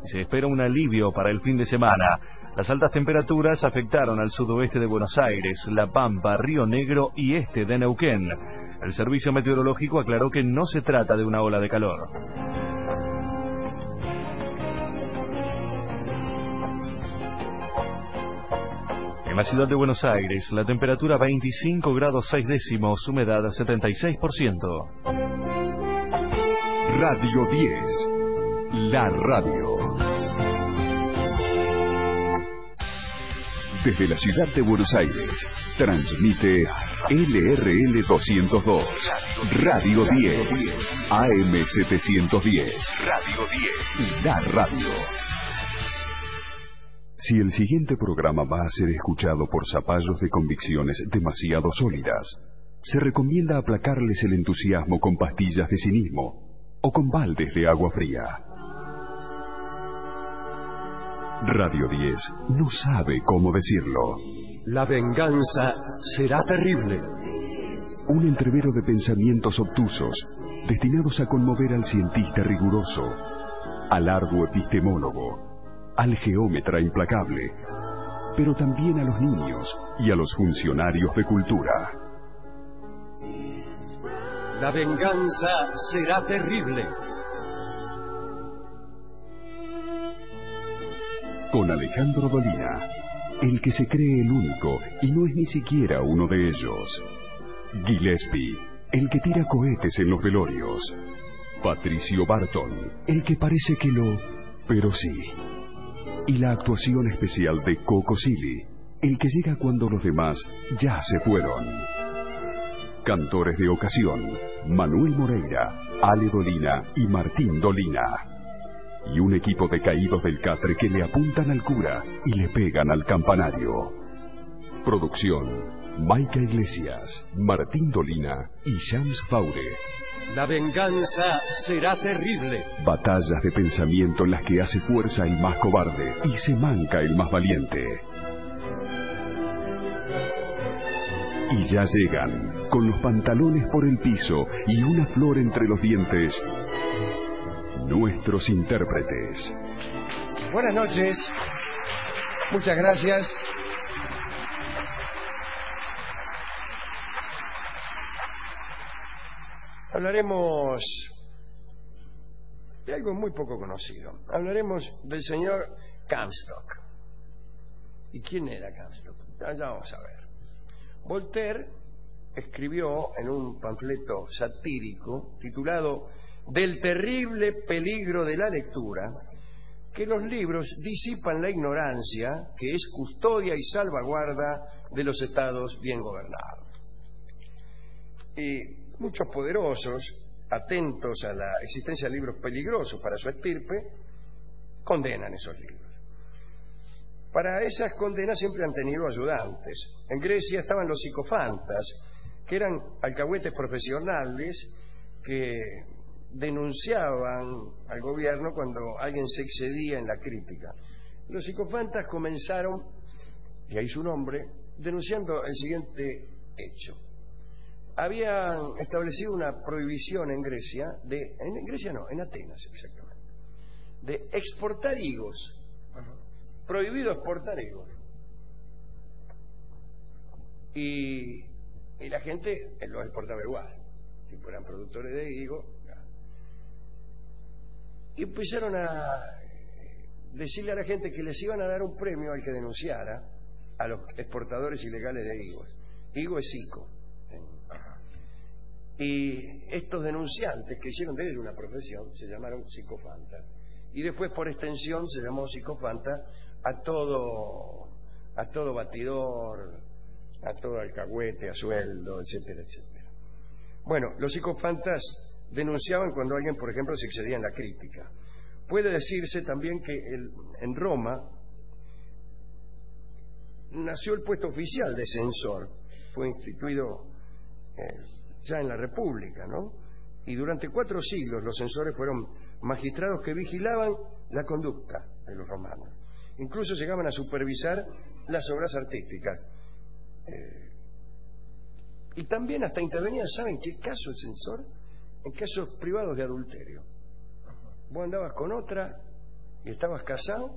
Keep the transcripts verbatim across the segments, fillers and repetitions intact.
y se espera un alivio para el fin de semana. Las altas temperaturas afectaron al sudoeste de Buenos Aires, La Pampa, Río Negro y este de Neuquén. El servicio meteorológico aclaró que no se trata de una ola de calor. En la ciudad de Buenos Aires, la temperatura veinticinco grados seis décimos, humedad setenta y seis por ciento. Radio diez, la radio. Desde la ciudad de Buenos Aires, transmite L R L doscientos dos, Radio diez, A M setecientos diez, Radio diez, la radio. Si el siguiente programa va a ser escuchado por zapallos de convicciones demasiado sólidas, se recomienda aplacarles el entusiasmo con pastillas de cinismo o con baldes de agua fría. Radio diez no sabe cómo decirlo. La venganza será terrible. Un entrevero de pensamientos obtusos, destinados a conmover al cientista riguroso, al arduo epistemólogo, al geómetra implacable, pero también a los niños y a los funcionarios de cultura. La venganza será terrible. Con Alejandro Dolina, el que se cree el único y no es ni siquiera uno de ellos. Gillespie, el que tira cohetes en los velorios. Patricio Barton, el que parece que lo, pero sí. Y la actuación especial de Coco Silly, el que llega cuando los demás ya se fueron. Cantores de ocasión, Manuel Moreira, Ale Dolina y Martín Dolina. Y un equipo de caídos del catre que le apuntan al cura y le pegan al campanario. Producción, Maica Iglesias, Martín Dolina y Shams Faure. La venganza será terrible. Batallas de pensamiento en las que hace fuerza el más cobarde y se manca el más valiente. Y ya llegan, con los pantalones por el piso y una flor entre los dientes, nuestros intérpretes. Buenas noches. Muchas gracias. Hablaremos de algo muy poco conocido. Hablaremos del señor Comstock. ¿Y quién era Comstock? Ya vamos a ver. Voltaire escribió en un panfleto satírico titulado Del terrible peligro de la lectura, que los libros disipan la ignorancia, que es custodia y salvaguarda de los estados bien gobernados. Y muchos poderosos, atentos a la existencia de libros peligrosos para su estirpe, condenan esos libros. Para esas condenas siempre han tenido ayudantes. En Grecia estaban los psicofantas, que eran alcahuetes profesionales que denunciaban al gobierno cuando alguien se excedía en la crítica. Los psicofantas comenzaron, y ahí su nombre, denunciando el siguiente hecho. Habían establecido una prohibición en Grecia, de, en Grecia no, en Atenas exactamente, de exportar higos. Prohibido exportar higos. Y, y la gente los exportaba igual. Si fueran productores de higos. Y empezaron a decirle a la gente que les iban a dar un premio al que denunciara a los exportadores ilegales de higos. Higo es psico. Y estos denunciantes que hicieron de ellos una profesión se llamaron psicofantas. Y después, por extensión, se llamó psicofanta a todo, a todo batidor, a todo alcahuete, a sueldo, etcétera, etcétera. Bueno, los psicofantas denunciaban cuando alguien, por ejemplo, se excedía en la crítica. Puede decirse también que el, en Roma nació el puesto oficial de censor. Fue instituido eh, ya en la República, ¿no? Y durante cuatro siglos los censores fueron magistrados que vigilaban la conducta de los romanos. Incluso llegaban a supervisar las obras artísticas. Eh, y también hasta intervenían, ¿saben qué caso el censor? En casos privados de adulterio. Vos andabas con otra y estabas casado,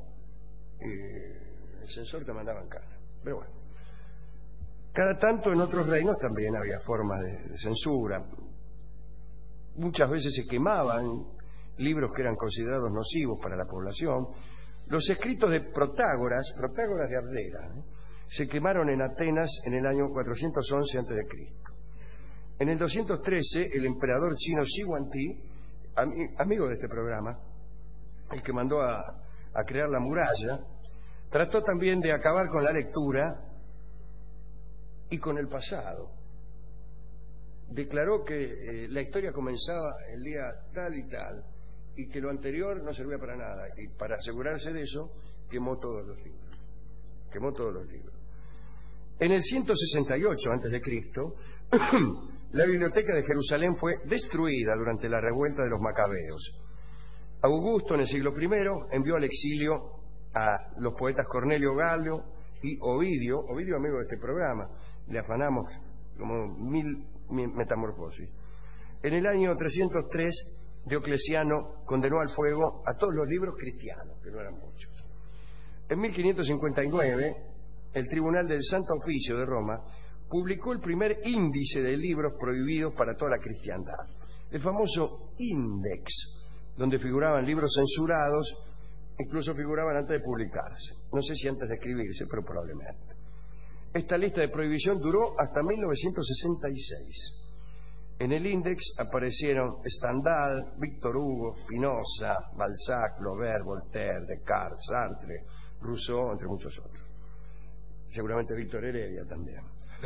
y el censor te mandaba en cana. Pero bueno, cada tanto en otros reinos también había formas de, de censura. Muchas veces se quemaban libros que eran considerados nocivos para la población. Los escritos de Protágoras, Protágoras de Abdera, ¿eh? se quemaron en Atenas en el año cuatrocientos once antes de Cristo. En el doscientos trece, el emperador chino Shi Huangdi, ami- amigo de este programa, el que mandó a, a crear la muralla, trató también de acabar con la lectura y con el pasado. Declaró que eh, la historia comenzaba el día tal y tal, y que lo anterior no servía para nada. Y para asegurarse de eso, quemó todos los libros. Quemó todos los libros. En el ciento sesenta y ocho antes de Cristo, la biblioteca de Jerusalén fue destruida durante la revuelta de los macabeos. Augusto, en el siglo primero, envió al exilio a los poetas Cornelio Gallo y Ovidio, Ovidio amigo de este programa, le afanamos como mil metamorfosis. En el año trescientos tres, Diocleciano condenó al fuego a todos los libros cristianos, que no eran muchos. En mil quinientos cincuenta y nueve, el Tribunal del Santo Oficio de Roma publicó el primer índice de libros prohibidos para toda la cristiandad, el famoso Index, donde figuraban libros censurados, incluso figuraban antes de publicarse. No sé si antes de escribirse, pero probablemente. Esta lista de prohibición duró hasta mil novecientos sesenta y seis. En el Index aparecieron Stendhal, Víctor Hugo, Spinoza, Balzac, Flaubert, Voltaire, Descartes, Sartre, Rousseau, entre muchos otros. Seguramente Víctor Heredia también.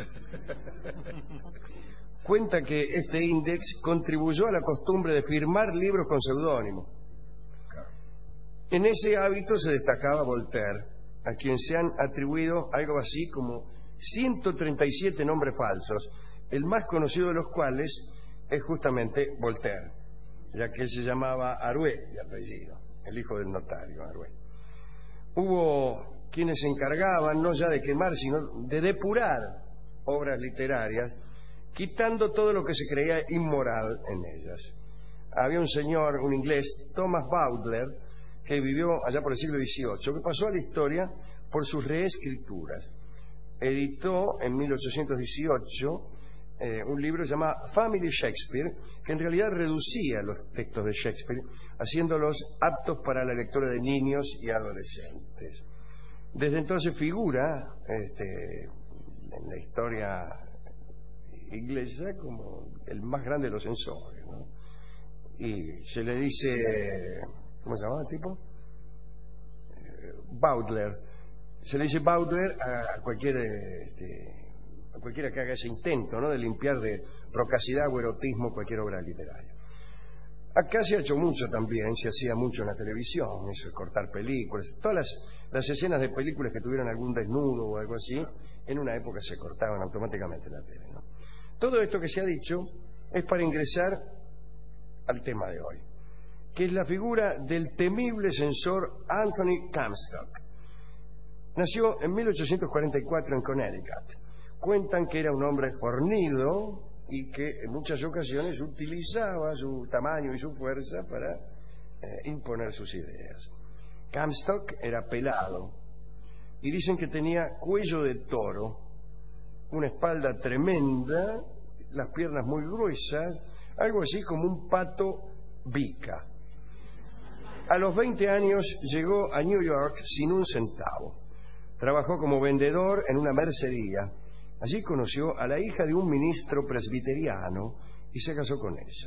Cuenta que este Index contribuyó a la costumbre de firmar libros con seudónimo. En ese hábito se destacaba Voltaire, a quien se han atribuido algo así como ciento treinta y siete nombres falsos, el más conocido de los cuales es justamente Voltaire, ya que él se llamaba Arouet de apellido, el hijo del notario Arouet. Hubo quienes se encargaban no ya de quemar, sino de depurar obras literarias, quitando todo lo que se creía inmoral en ellas. Había un señor, un inglés, Thomas Bowdler, que vivió allá por el siglo dieciocho, que pasó a la historia por sus reescrituras. Editó en mil ochocientos dieciocho eh, un libro llamado Family Shakespeare, que en realidad reducía los textos de Shakespeare, haciéndolos aptos para la lectura de niños y adolescentes. Desde entonces figura este, en la historia inglesa como el más grande de los censores, ¿no? Y se le dice, ¿cómo se llamaba el tipo? Eh, Bowdler. Se le dice Bowdler a cualquier, este, a cualquiera que haga ese intento, ¿no?, de limpiar de rocacidad o erotismo cualquier obra literaria. Acá se ha hecho mucho también, se hacía mucho en la televisión, eso es cortar películas. Todas las, las escenas de películas que tuvieran algún desnudo o algo así, en una época se cortaban automáticamente en la tele, ¿no? Todo esto que se ha dicho es para ingresar al tema de hoy, que es la figura del temible censor Anthony Comstock. Nació en mil ochocientos cuarenta y cuatro en Connecticut. Cuentan que era un hombre fornido y que en muchas ocasiones utilizaba su tamaño y su fuerza para eh, imponer sus ideas. Comstock era pelado y dicen que tenía cuello de toro, una espalda tremenda, las piernas muy gruesas, algo así como un pato bica. A los veinte años llegó a New York sin un centavo. Trabajó como vendedor en una mercería. Allí conoció a la hija de un ministro presbiteriano y se casó con ella.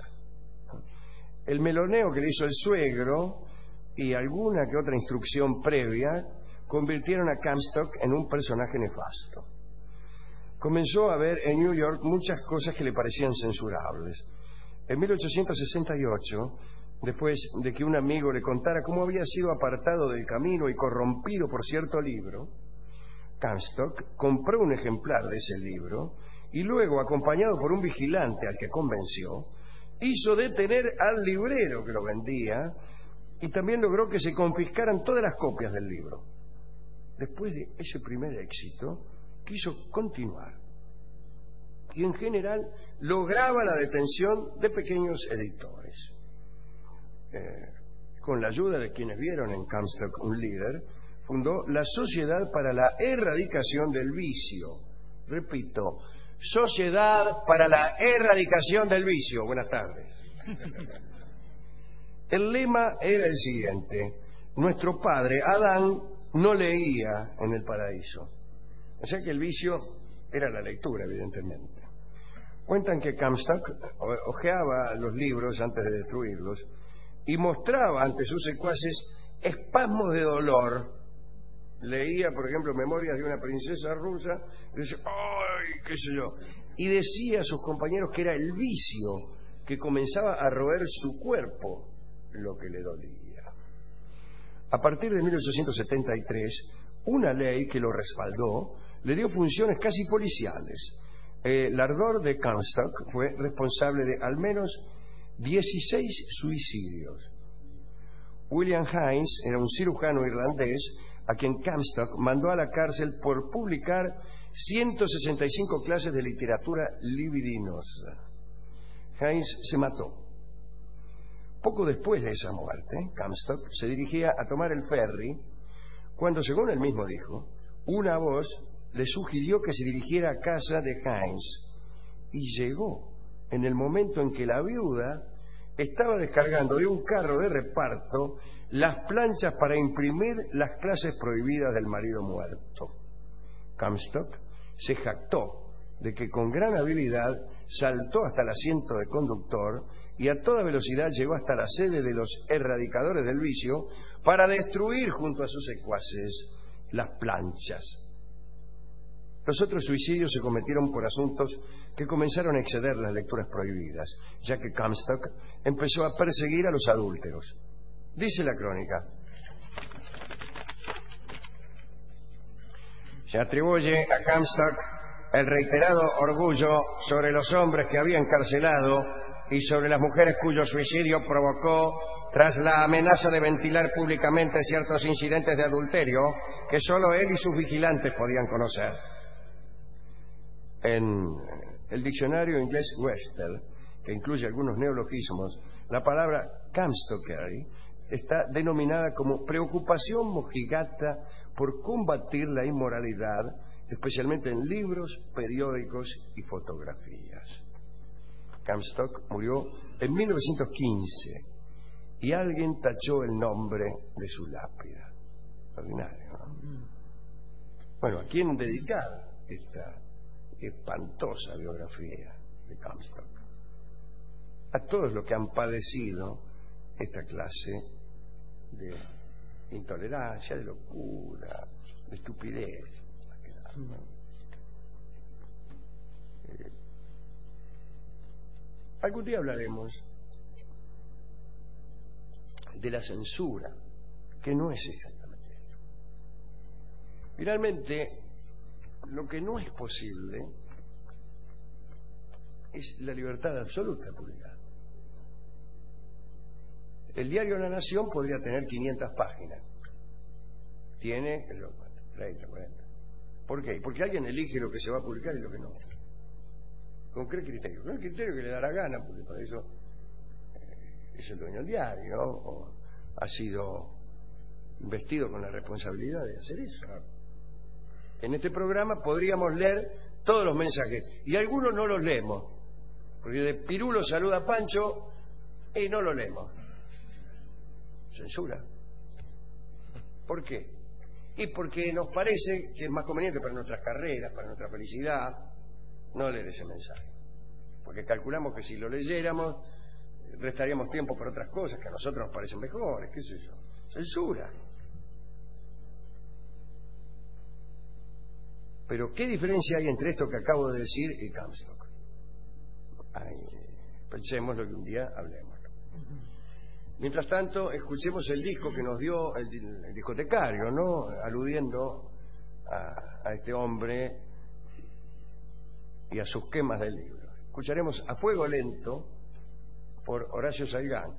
El meloneo que le hizo el suegro y alguna que otra instrucción previa convirtieron a Comstock en un personaje nefasto. Comenzó a ver en New York muchas cosas que le parecían censurables. En mil ochocientos sesenta y ocho, después de que un amigo le contara cómo había sido apartado del camino y corrompido por cierto libro, Comstock compró un ejemplar de ese libro y luego, acompañado por un vigilante al que convenció, hizo detener al librero que lo vendía y también logró que se confiscaran todas las copias del libro. Después de ese primer éxito, quiso continuar y en general lograba la detención de pequeños editores. Eh, con la ayuda de quienes vieron en Comstock un líder, fundó la Sociedad para la Erradicación del Vicio. Repito, Sociedad para la Erradicación del Vicio. Buenas tardes. El lema era el siguiente: nuestro padre Adán no leía en el paraíso. O sea que el vicio era la lectura, evidentemente. Cuentan que Comstock hojeaba los libros antes de destruirlos y mostraba ante sus secuaces espasmos de dolor. Leía, por ejemplo, Memorias de una princesa rusa y decía, ¡ay! ¿Qué sé yo? Y decía a sus compañeros que era el vicio que comenzaba a roer su cuerpo lo que le dolía. A partir de mil ochocientos setenta y tres, una ley que lo respaldó le dio funciones casi policiales. El ardor de Comstock fue responsable de al menos dieciséis suicidios. William Hines era un cirujano irlandés a quien Comstock mandó a la cárcel por publicar ciento sesenta y cinco clases de literatura libidinosa. Hines se mató. Poco después de esa muerte, Comstock se dirigía a tomar el ferry cuando, según él mismo dijo, una voz le sugirió que se dirigiera a casa de Hines, y llegó en el momento en que la viuda estaba descargando de un carro de reparto las planchas para imprimir las clases prohibidas del marido muerto. Comstock se jactó de que con gran habilidad saltó hasta el asiento de conductor y a toda velocidad llegó hasta la sede de los erradicadores del vicio para destruir junto a sus secuaces las planchas. Los otros suicidios se cometieron por asuntos que comenzaron a exceder las lecturas prohibidas, ya que Comstock empezó a perseguir a los adúlteros. Dice la crónica: se atribuye a Comstock el reiterado orgullo sobre los hombres que había encarcelado y sobre las mujeres cuyo suicidio provocó tras la amenaza de ventilar públicamente ciertos incidentes de adulterio que solo él y sus vigilantes podían conocer. En el diccionario inglés Webster, que incluye algunos neologismos, la palabra Comstockery está denominada como preocupación mojigata por combatir la inmoralidad, especialmente en libros, periódicos y fotografías. Comstock murió en mil novecientos quince y alguien tachó el nombre de su lápida. Ordinario, ¿no? Bueno, ¿a quién dedicar esta espantosa biografía de Comstock? A todos los que han padecido esta clase de intolerancia, de locura, de estupidez. Eh, algún día hablaremos de la censura, que no es exactamente esto. Finalmente, lo que no es posible es la libertad absoluta de publicar. El diario La Nación podría tener quinientas páginas. Tiene treinta, cuarenta. ¿Por qué? Porque alguien elige lo que se va a publicar y lo que no. ¿Con qué criterio? Con el criterio que le da la gana, porque para eso eh, es el dueño del diario, ¿no? O ha sido investido con la responsabilidad de hacer eso. En este programa podríamos leer todos los mensajes, y algunos no los leemos, porque de Pirulo saluda a Pancho y no lo leemos. Censura. ¿Por qué? Y porque nos parece que es más conveniente para nuestras carreras, para nuestra felicidad, no leer ese mensaje. Porque calculamos que si lo leyéramos, restaríamos tiempo para otras cosas que a nosotros nos parecen mejores, qué sé yo. Censura. Pero ¿qué diferencia hay entre esto que acabo de decir y Comstock? Ay, pensemos lo que un día hablemos. Mientras tanto, escuchemos el disco que nos dio el, el discotecario, ¿no? Aludiendo a, a este hombre y a sus quemas del libro. Escucharemos A Fuego Lento por Horacio Salgán.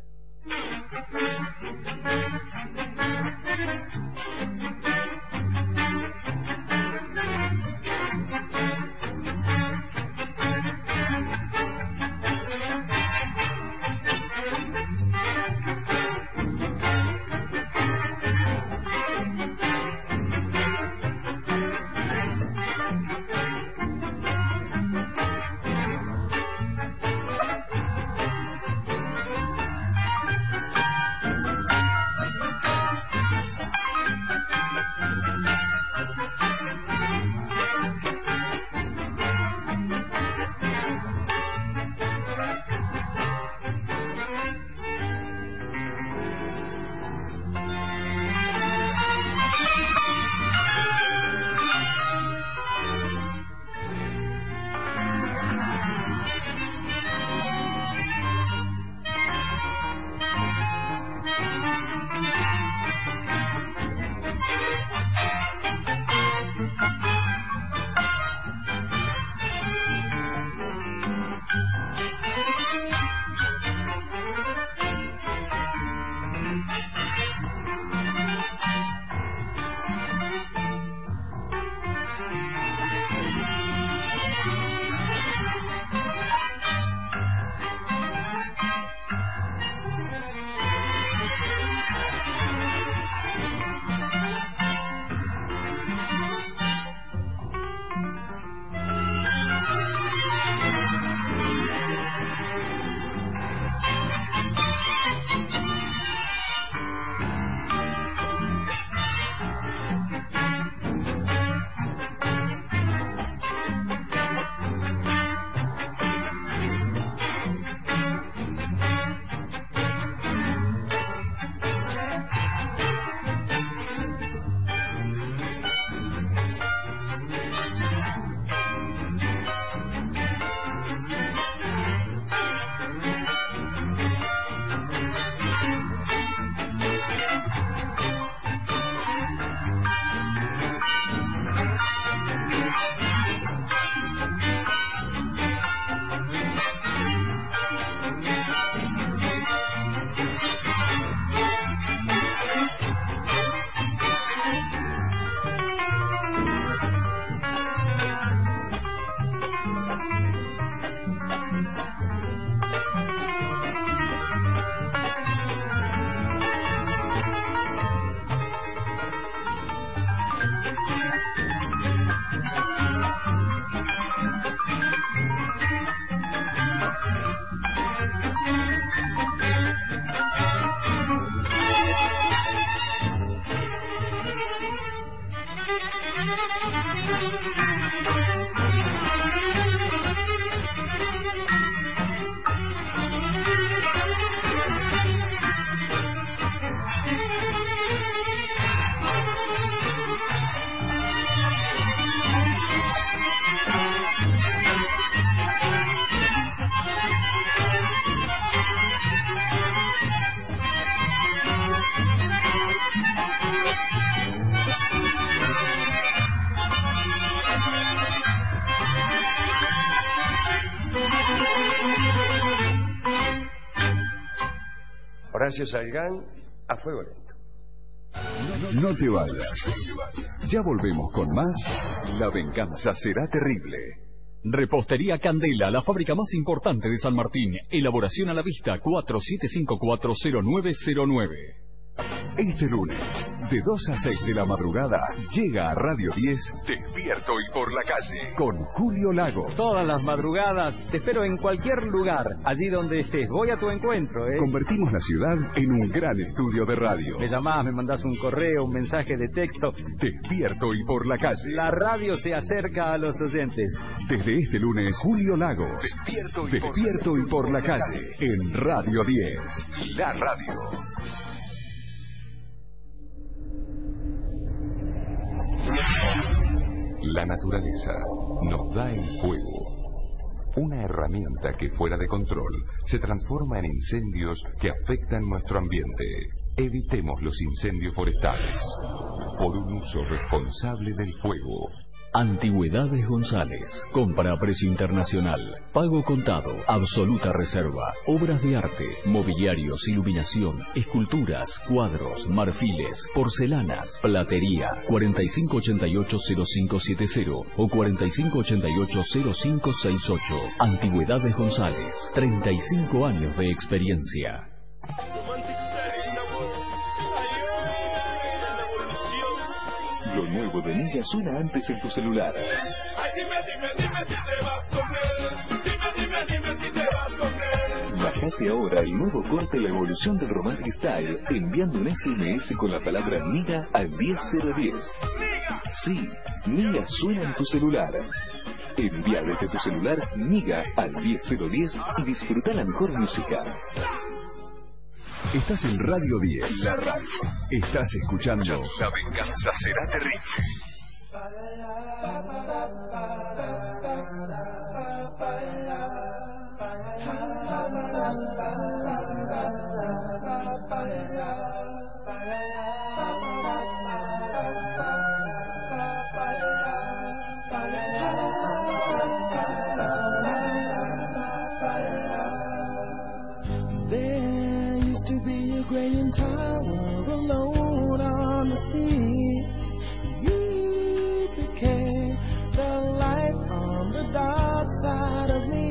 Gracias al G A N, a fuego lento. No te vayas. Ya volvemos con más. La venganza será terrible. Repostería Candela, la fábrica más importante de San Martín. Elaboración a la vista cuatro siete cinco cuatro cero nueve cero nueve. Este lunes, de dos a seis de la madrugada, llega a Radio diez Despierto y por la calle, con Julio Lagos. Todas las madrugadas, te espero en cualquier lugar, allí donde estés. Voy a tu encuentro, ¿eh? Convertimos la ciudad en un gran estudio de radio. Me llamás, me mandás un correo, un mensaje de texto. Despierto y por la calle. La radio se acerca a los oyentes. Desde este lunes, Julio Lagos. Despierto y, Despierto por, y por la calle, en Radio diez. La radio. La naturaleza nos da el fuego, una herramienta que fuera de control se transforma en incendios que afectan nuestro ambiente. Evitemos los incendios forestales por un uso responsable del fuego. Antigüedades González. Compra a precio internacional. Pago contado. Absoluta reserva. Obras de arte, mobiliarios, iluminación, esculturas, cuadros, marfiles, porcelanas, platería. cuarenta y cinco ochenta y ocho cero cinco setenta o cuarenta y cinco ochenta y ocho cero cinco sesenta y ocho. Antigüedades González. treinta y cinco años de experiencia. Lo nuevo de Niga suena antes en tu celular. Bajate ahora el nuevo corte La Evolución del Romantic Style enviando un S M S con la palabra Niga al diez cero diez. Sí, Niga suena en tu celular. Envía desde tu celular Niga al diez cero diez y disfruta la mejor música. Estás en Radio diez. La radio. Estás escuchando La venganza será terrible. Graying tower alone on the sea. You became the light on the dark side of me.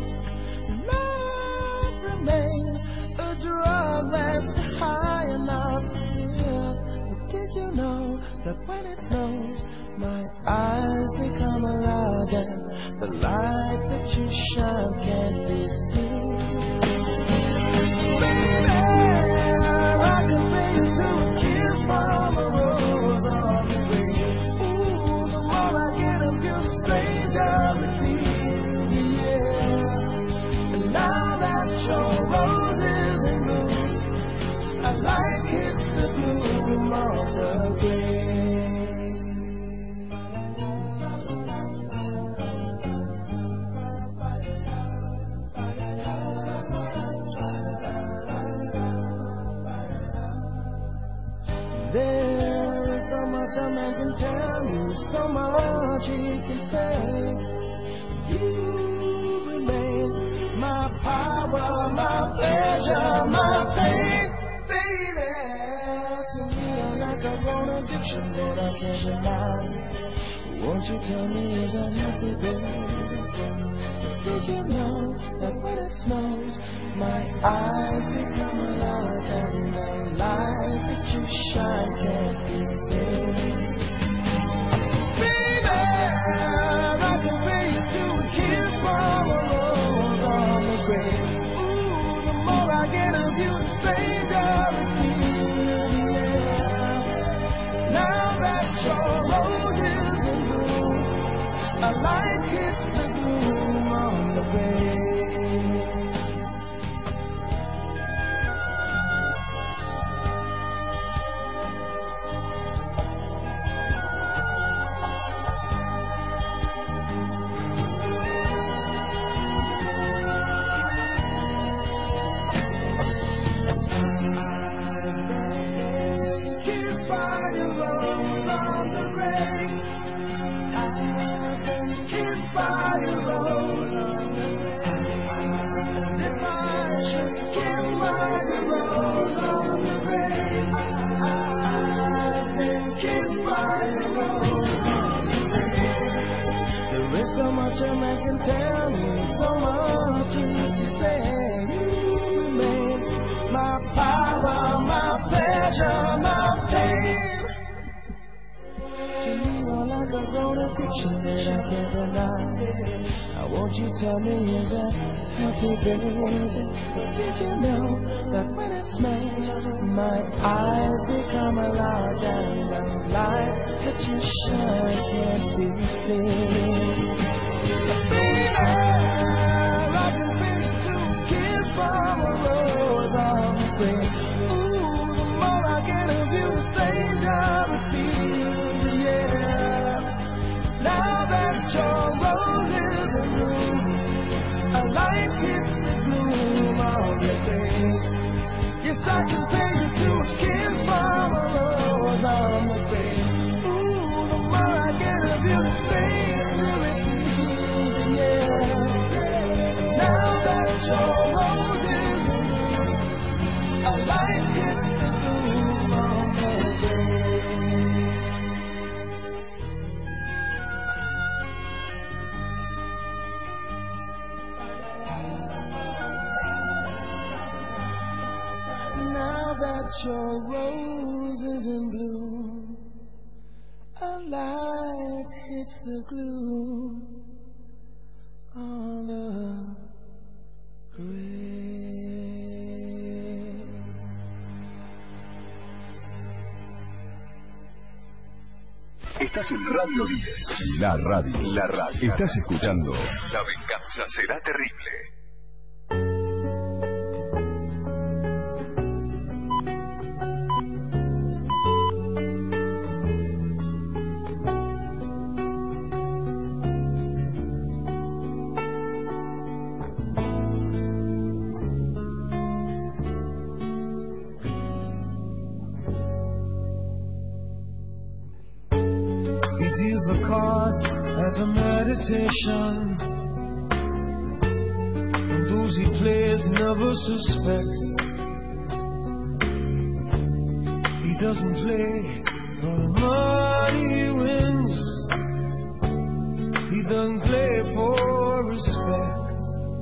Love remains a drug that's high enough. Yeah. But did you know that when it snows, my eyes become alive and the light that you shine can't be seen? I can bring you to a kiss from a rose on the grave. Ooh, the more I get of you, stranger it feels, yeah. And now that your rose is in bloom, a light hits the gloom of the grave. There is so much a man can tell you, so much he can say. You remain my power, my pleasure, my pain, baby. To me, I'm like a grown addiction that I can't deny. Won't you tell me, is that healthy, baby? Did you know that when it snows, my eyes become alive and the light that you shine can't be seen? Baby, I can bring you to a kiss from a rose on the grave. Ooh, the more I get of you, the stranger it feels, yeah. Now that your rose is in bloom, a light hits the gloom on the grave. Kissed by your rose on the grave. I've been kissed much a man can tell me, so much you say. You made my power, my pleasure, my pain. To me, you're like a road addiction that I can't deny. Now won't you tell me, is that happy, baby? But did you know that when it's made, my eyes become a large and the light that you shine can't be seen. Baby, like a fish to kiss from a rose on the grave. Ooh, the more I get of you, the stranger it feels, yeah. Now that your roses are blue, a light hits the gloom of the day. Yes, I can pay you to a kiss from a rose on the grave. Ooh, the more I get of you, the stranger it feels, yeah. Now that your roses are blue, a light hits the gloom of the day. Now that your rose is in bloom, a light hits the gloom on the grave. Estás en Radio diez. La radio. La radio. Estás escuchando La venganza será terrible. The cards as a meditation, and those he plays never suspect. He doesn't play for the money he wins, he doesn't play for respect.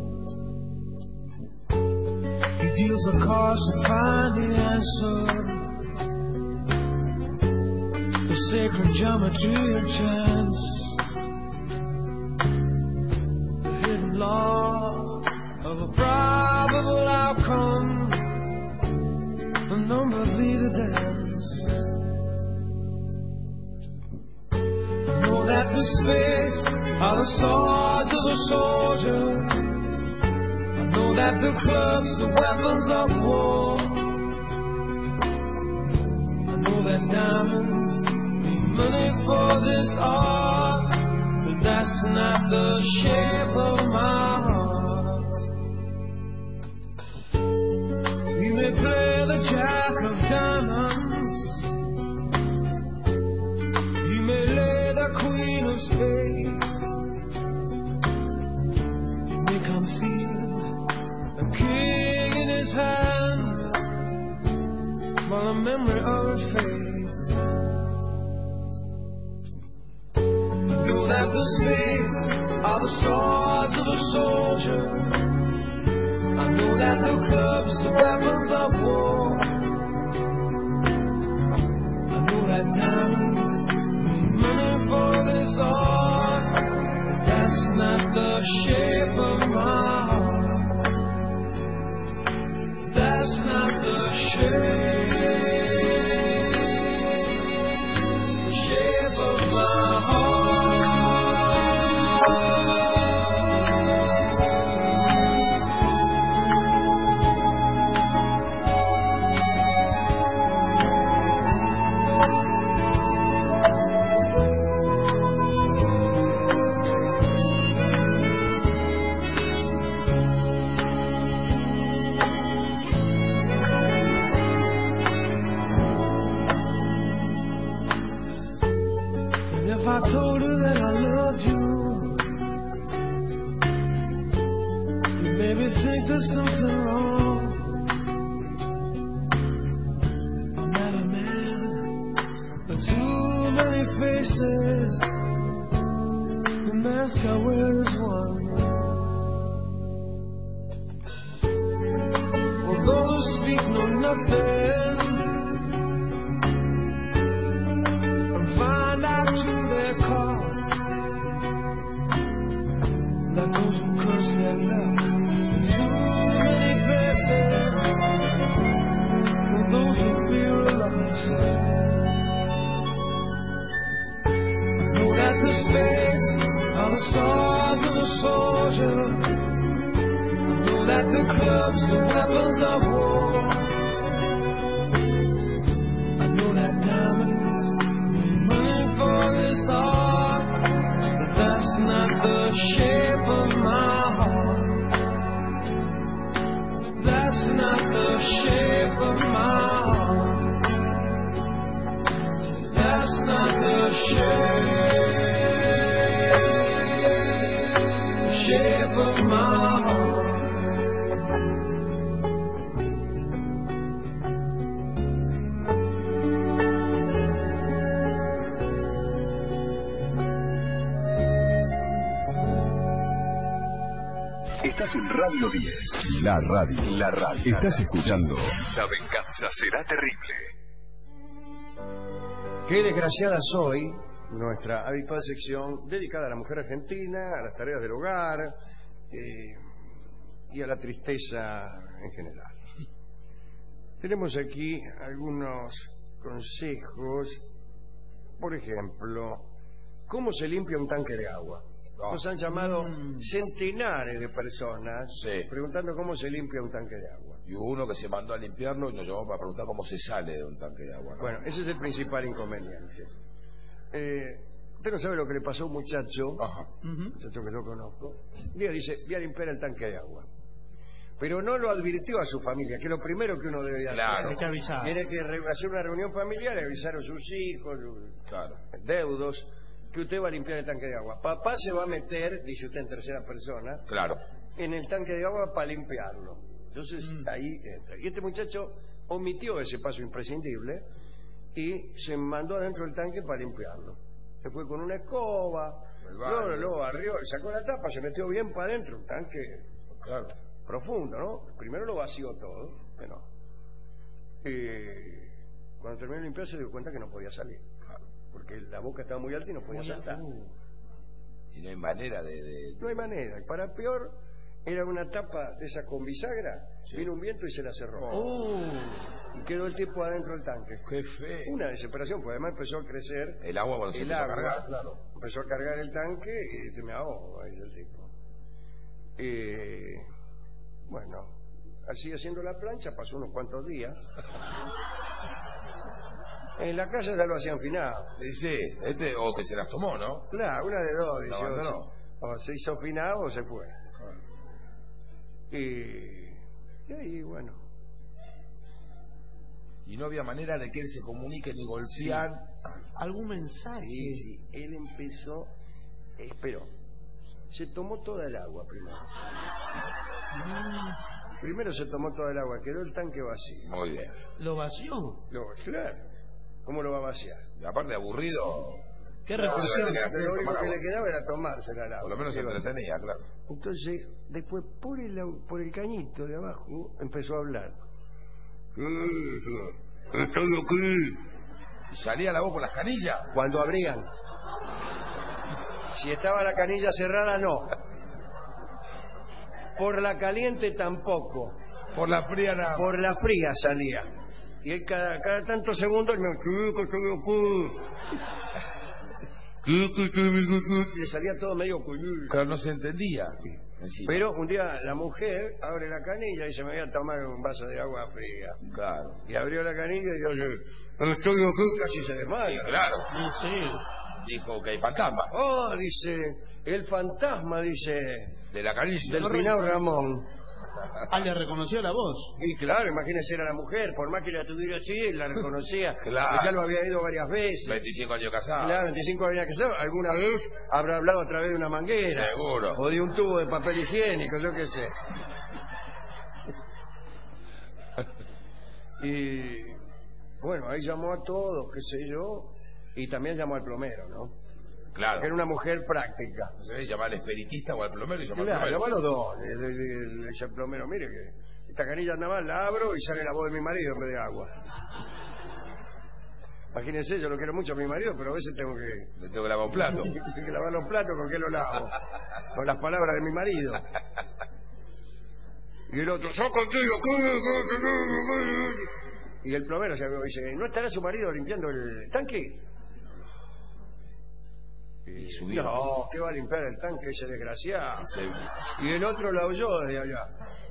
He deals the cards to find the answer, sacred geometry of chance, the hidden law of a probable outcome, the numbers lead a dance. I know that the spades are the swords of a soldier, I know that the clubs are weapons of war, I know that diamonds money for this art, but that's not the shape of my heart. You may play the jack of diamonds, you may lay the queen of spades, you may conceal a king in his hand while the memory of it fades. That the spades are the swords of a soldier, I know that the clubs are weapons of war, I know that diamonds need money for this art, but that's not the shape of my heart, that's not the shape, shape of my heart. I told her that I loved you, you made me think there's something wrong. I'm not a man, but too many faces, and mask I wear is one. Well, those who speak know nothing and find out to their cost. Like those who curse their luck in too many places. Well, those who fear a loss. Know that the spades are the stars of a soldier. Know that the clubs are weapons of war. I know that diamonds mean money for this art, but that's not the shape of my heart. That's not the shape of my heart. That's not the shape, shape of my heart. Estás en Radio diez, la radio, la radio. Estás escuchando La venganza será terrible. Qué desgraciada soy, nuestra habitual sección dedicada a la mujer argentina, a las tareas del hogar eh, y a la tristeza en general. Tenemos aquí algunos consejos, por ejemplo, ¿cómo se limpia un tanque de agua? No. Nos han llamado Mm. centenares de personas Sí. preguntando cómo se limpia un tanque de agua. Y hubo uno que se mandó a limpiarlo y nos llamó para preguntar cómo se sale de un tanque de agua, ¿no? Bueno, ese es el principal inconveniente. Eh, usted no sabe lo que le pasó a un muchacho, Ajá. un muchacho que yo conozco. Un día dice, voy a limpiar el tanque de agua. Pero no lo advirtió a su familia, que es lo primero que uno debe hacer. Claro. Hay que avisar. Tiene que re- hacer una reunión familiar y avisar a sus hijos, Claro. deudos, que usted va a limpiar el tanque de agua. Papá se va a meter, dice usted en tercera persona, Claro. en el tanque de agua para limpiarlo. Entonces ahí entra. Y este muchacho omitió ese paso imprescindible y se mandó adentro del tanque para limpiarlo. Se fue con una escoba, El baño. luego lo barrió, sacó la tapa, se metió bien para adentro, un tanque Claro. profundo, ¿no? Primero lo vació todo, pero eh, cuando terminó de limpiar se dio cuenta que no podía salir, porque la boca estaba muy alta y no podía saltar. Y no hay manera de... de- No hay manera. Y para peor, era una tapa de esa con bisagra, Sí. vino un viento y se la cerró. Oh. Y quedó el tipo adentro del tanque. ¡Qué feo! Una desesperación, porque además empezó a crecer El agua cuando se el empezó a agua, cargar. claro. Empezó a cargar el tanque y se me ahogó, ahí el tipo. Eh, bueno, así haciendo la plancha, pasó unos cuantos días. En la casa ya lo hacían finado. Dice, este, o que se las tomó, ¿no? Claro, una de dos. La dice, abandonó. o, o se hizo finado o se fue. Y, y ahí, bueno. Y no había manera de que él se comunique ni golpear. ¿Algún mensaje? Sí, sí, él empezó, esperó. Se tomó toda el agua primero. Primero se tomó toda el agua, quedó el tanque vacío. Muy bien. ¿Lo vació? Lo, claro, ¿cómo lo va a vaciar? Y aparte aburrido, ¿Qué No, repulsión? no, no, Lo único tomar que agua. le quedaba era tomársela al agua. por lo menos se Digo, entretenía, claro. Entonces, después por el, au- por el cañito de abajo empezó a hablar. Estoy aquí. ¿Salía la voz por las canillas? Cuando abrían. Si estaba la canilla cerrada, no. Por la caliente tampoco. Por la fría nada. Por la fría salía. Y él cada, cada tantos segundos me chico, estoy aquí. Le salía todo medio cuñudo. Claro, no se entendía. Encima. Pero un día la mujer abre la canilla y se me voy a tomar un vaso de agua fría. Claro. Y abrió la canilla y yo estoy aquí, casi se desmaya. Claro. Sí, sí. Dijo que hay fantasma. Oh, dice, el fantasma, dice, De la canilla. del Pinao Ramón. Ah, le reconoció la voz. Y claro, imagínese, era la mujer, por más que la tuviera así, él la reconocía. Claro. Ya lo había ido varias veces. veinticinco años casado. Claro, veinticinco años que sabe, alguna vez habrá hablado a través de una manguera. Seguro. O de un tubo de papel higiénico, yo qué sé. Y bueno, ahí llamó a todos, qué sé yo, y también llamó al plomero, ¿no? Claro. Que era una mujer práctica. No se debe llamar al espiritista o al plomero y llamar Claro, al llamar plomero. a los dos. Le, le- le- le dice al plomero, mire que esta canilla nada más la abro y sale la voz de mi marido en vez de agua. Imagínense, yo lo quiero mucho a mi marido, pero a veces tengo que, Le tengo que lavar un plato. tengo que lavar los platos. ¿Con qué lo lavo? Con las palabras de mi marido. Y el otro, ¡yo contigo! Y el plomero se dice, ¿no estará su marido limpiando el tanque? Y subió. No, ¿qué va a limpiar el tanque ese desgraciado? Se- Y el otro la oyó desde allá.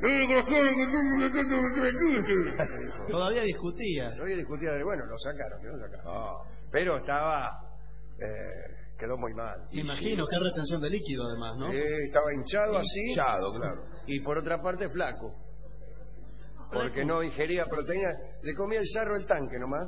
Todavía discutía. Todavía discutía, bueno, lo sacaron, que lo sacaron. Ah, Pero estaba, eh, quedó muy mal. Me imagino, qué retención de líquido además, ¿no? Eh, estaba hinchado así hinchado, claro. y por otra parte flaco. Porque no ingería proteína, le comía el sarro del tanque nomás.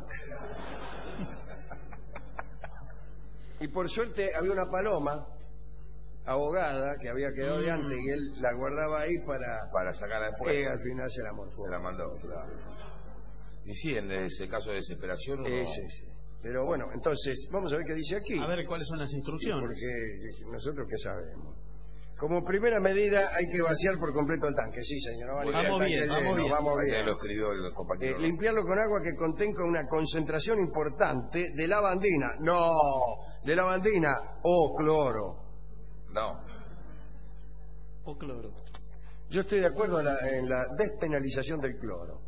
Y por suerte había una paloma ahogada que había quedado de antes y él la guardaba ahí para, Para sacarla después. que al final se la morfó. Se la mandó, claro. Y sí, en ese caso de desesperación uno... Ese, sí. Pero bueno, entonces, vamos a ver qué dice aquí. A ver cuáles son las instrucciones. Porque nosotros qué sabemos. Como primera medida hay que vaciar por completo el tanque. Sí, señor. Muy Vamos bien, bien, vamos bien. Vamos Ya bien. lo escribió el compañero. Eh, limpiarlo con agua que contenga una concentración importante de lavandina. No, de lavandina o cloro. No. O cloro. Yo estoy de acuerdo en la, en la despenalización del cloro.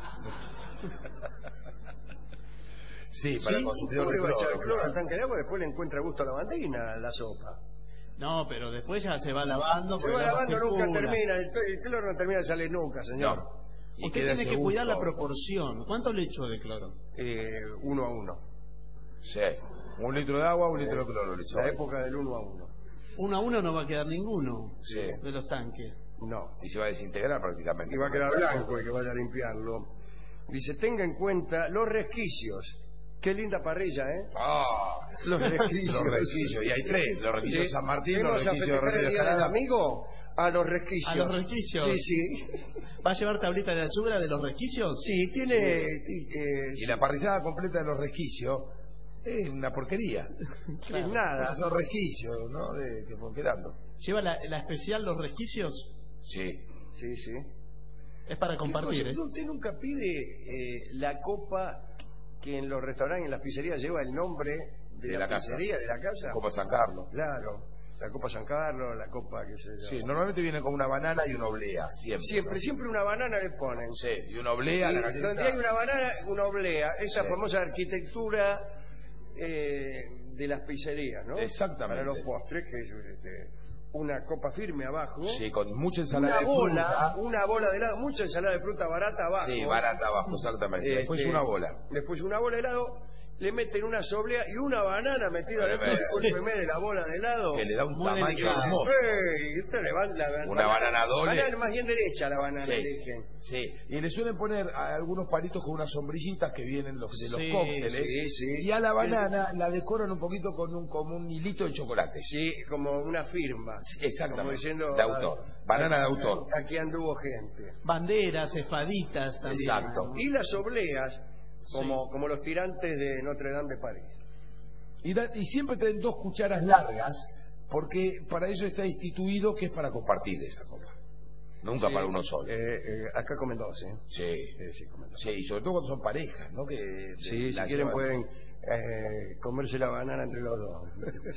Sí, para el consumidor ¿Cómo de le va a echar cloro, cloro al claro. tanque de agua? Después le encuentra gusto a lavandina a la sopa. No, pero después ya se va lavando. Se porque va el agua lavando, se nunca cura. termina. El, el cloro no termina de salir nunca, señor. No. Y Usted queda tiene ese que cuidar la gusto. proporción. ¿Cuánto le echó de cloro? Eh, uno a uno. Sí. Un litro de agua, un litro de cloro le echó. La época del uno a uno. Uno a uno no va a quedar ninguno Sí. de los tanques. No. Y se va a desintegrar prácticamente. Y va a quedar blanco el que vaya a limpiarlo. Dice, tenga en cuenta los resquicios. Qué linda parrilla, ¿eh? Ah, Los resquicios. los resquicios. Y hay tres. Los resquicios de Sí. San Martín, los Vamos a resquicios de festejar Río el de Día del Janeiro. Amigo a los resquicios. ¿A los resquicios? Sí, sí. ¿Va a llevar tablita de azúcar de los resquicios? Sí, tiene... eh, Y la parrillada completa de los resquicios es una porquería. Claro. es nada. Son resquicios, ¿no? De, que fueron quedando. ¿Lleva la, la especial los resquicios? Sí. Sí, sí. Es para compartir, Entonces, ¿eh? ¿usted nunca pide eh, la copa que en los restaurantes, en las pizzerías, lleva el nombre de, De la, la casa. pizzería, de la casa? Como San Carlos. Claro. La copa San Carlos, la copa, qué sé yo. Sí, normalmente viene con una banana y una oblea. Siempre. Siempre, ¿no? siempre una banana le ponen. Sí, y una oblea, Y la galleta. donde hay una banana, una oblea. Esa Sí. famosa arquitectura eh, de las pizzerías, ¿no? Exactamente. Para los postres, que es este, una copa firme abajo. Sí, con mucha ensalada Una de bola, fruta. una bola de helado, mucha ensalada de fruta barata abajo. Sí, barata abajo, exactamente. Este, Después una bola. Después una bola de helado, le meten una soblea y una banana metida dentro del Sí. de la bola de helado. Que le da un Muy tamaño delicado. hermoso. ¡Ey! Usted le va la, Una banana doble. Banana más bien derecha la banana, Sí, dije. sí. Y le suelen poner a algunos palitos con unas sombrillitas que vienen los, de los Sí, cócteles. sí, sí. Y a la banana la decoran un poquito con un, como un hilito de chocolate. Sí, como una firma. Exactamente. Como diciendo, De autor. Banana de autor. Aquí anduvo gente. Banderas, espaditas también. Exacto. Y las obleas, como, como los tirantes de Notre Dame de París. Y, da- y siempre traen dos cucharas largas, porque para eso está instituido que es para compartir esa copa. Nunca Sí. para uno solo. Eh, eh, acá comen dos, ¿eh? Sí. Eh, sí, comen dos. Sí, y sobre todo cuando son parejas, ¿no? Que Sí, si la quieren llevan- pueden eh, comerse la banana entre los dos.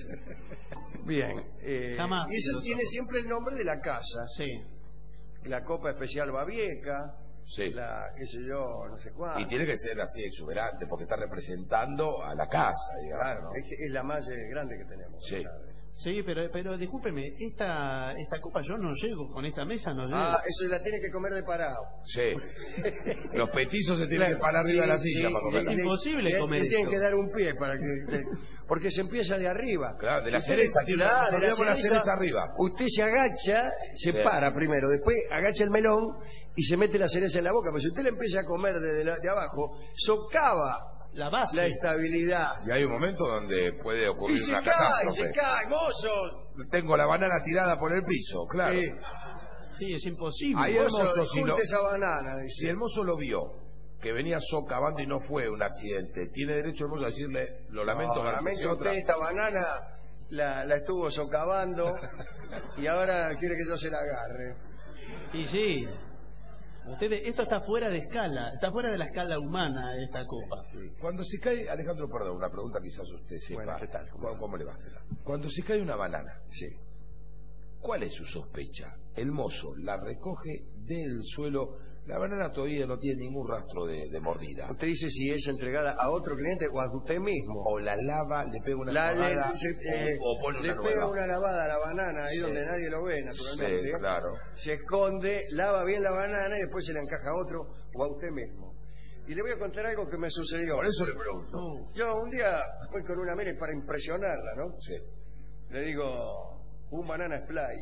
Bien. eh, Jamás. y eso tiene siempre el nombre de la casa. Sí. La copa especial Babieca, Sí. la, qué sé yo, no sé cuánto. Y tiene que ser así exuberante, porque está representando a la casa, digamos. Claro, ¿no? es, es la más eh, grande que tenemos. Sí. ¿sabes? Sí, pero, pero discúlpeme, esta, esta copa yo no llego, con esta mesa no llego. Ah, eso la tiene que comer de parado. Sí. Los petizos se tienen que parar arriba de la Sí, silla sí, para comer. Es imposible le- comer le tienen esto. que dar un pie para que... que- porque se empieza de arriba. Claro, de la Usted- cereza, tiene claro, nos de la olvidamos la cereza, cereza arriba. Usted se agacha, se Sí. para primero, después agacha el melón y se mete la cereza en la boca. Pero si usted la empieza a comer desde la- de abajo, socava La base. la estabilidad. Y hay un momento donde puede ocurrir Y se una cae, catástrofe. se cae, mozo. Tengo la banana tirada por el piso, claro. Sí. Sí, es imposible. Ahí el Mozo, mozo, si, disfrute lo- esa banana, si dice. el mozo lo vio, que venía socavando y no fue un accidente, tiene derecho el mozo a decirle, lo lamento, No, garantía lamento otra. usted esta banana la, la estuvo socavando y ahora quiere que yo se la agarre. Y sí, ustedes, esto está fuera de escala, está fuera de la escala humana esta copa. Sí. Cuando se cae, Alejandro, perdón, una pregunta quizás usted sepa. Bueno, ¿qué tal? ¿Cómo, cómo le va? Cuando se cae una banana, Sí. ¿cuál es su sospecha? El mozo la recoge del suelo, la banana todavía no tiene ningún rastro de, de mordida. Usted dice si es entregada a otro cliente o a usted mismo. O la lava, le pega una La, le, lavada, se- eh, o, o pone le una pega nueva. una lavada a la banana ahí Sí. donde nadie lo ve, naturalmente. Sí, claro. Se esconde, lava bien la banana y después se le encaja a otro o a usted mismo. Y le voy a contar algo que me sucedió. Por eso le pregunto. Oh, Yo un día fui con una mire para impresionarla, ¿no? Sí. Le digo, un banana splay.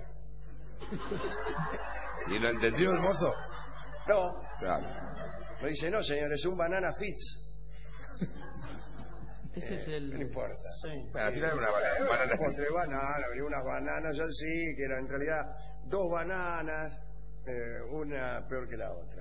¿Y lo entendió el mozo? No, Claro. me dice, no señor, es un banana fits. ese es el... No importa. Sí. Bueno, al final era una banana. una banana. Con tres bananas, venía unas bananas así, que eran en realidad dos bananas, eh, una peor que la otra.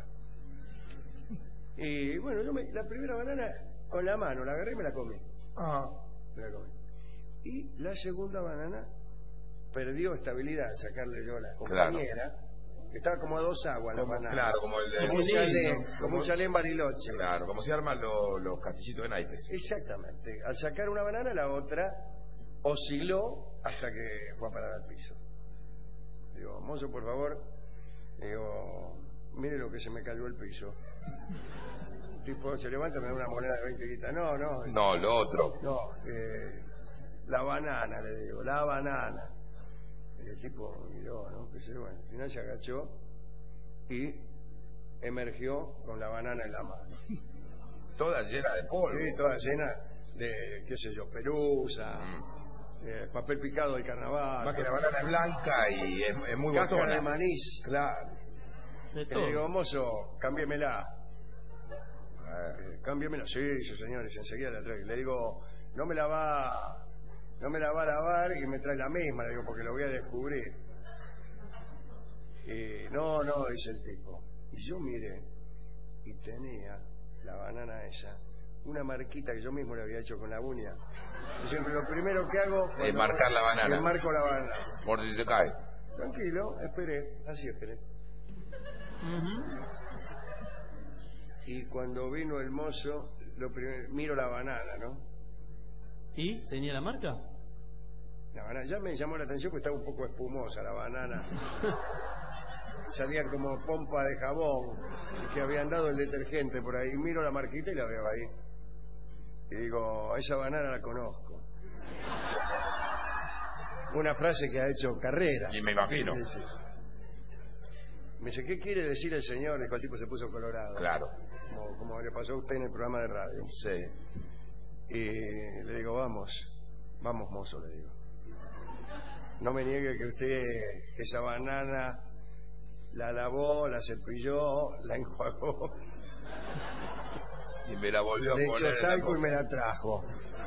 Y bueno, yo me, la primera banana con la mano la agarré y me la comí. Ah. Me la comí. Y la segunda banana perdió estabilidad al sacarle yo a la compañera, que estaba como a dos aguas la Como- banana. claro, como el de- Como un el chalé, niño, como como- un chalé en Bariloche. Claro, como se arman los, los castillitos de naipes. Exactamente. Al sacar una banana, la otra osciló hasta que fue a parar al piso. Digo, mozo, por favor, digo, mire lo que se me cayó el piso. El tipo se levanta y me da una moneda de veinte guitas. No, no. No, lo otro. No, eh, la banana, le digo, la banana. Y el tipo miró, ¿no? Que se, bueno, al final se agachó y emergió con la banana en la mano. Toda llena de polvo. Sí, toda llena de, qué sé yo, pelusa, Mm. eh, papel picado del carnaval. Más que la banana es blanca y es, es muy Cáscara botona. de manís. Claro. De Y todo. le digo, mozo, cámbiemela. Eh, cámbiemela. Sí, sí, señores, enseguida la traigo. Le digo, no me la va, no me la va a lavar y me trae la misma, le digo, porque lo voy a descubrir. Y no, no, dice el tipo. Y yo miré y tenía la banana esa, una marquita que yo mismo le había hecho con la uña. Y siempre lo primero que hago Es marcar la banana. es marco la banana. Por si se cae. Tranquilo, esperé, así esperé. Ujú. Y cuando vino el mozo, lo primero, miro la banana, ¿no? ¿Y tenía la marca? La banana, ya me llamó la atención porque estaba un poco espumosa la banana. Salía como pompa de jabón que habían dado el detergente por ahí. Miro la marquita y la veo ahí. Y digo, esa banana la conozco. Una frase que ha hecho carrera. Y me imagino. Sí, sí. Me dice, ¿qué quiere decir el señor? Dijo, el tipo se puso colorado. Claro. Como, como le pasó a usted en el programa de radio. Sí. Y le digo, vamos, vamos mozo, le digo. No me niegue que usted esa banana la lavó, la cepilló, la enjuagó, Y me la volvió a le poner echó en la talco y copa. me la trajo.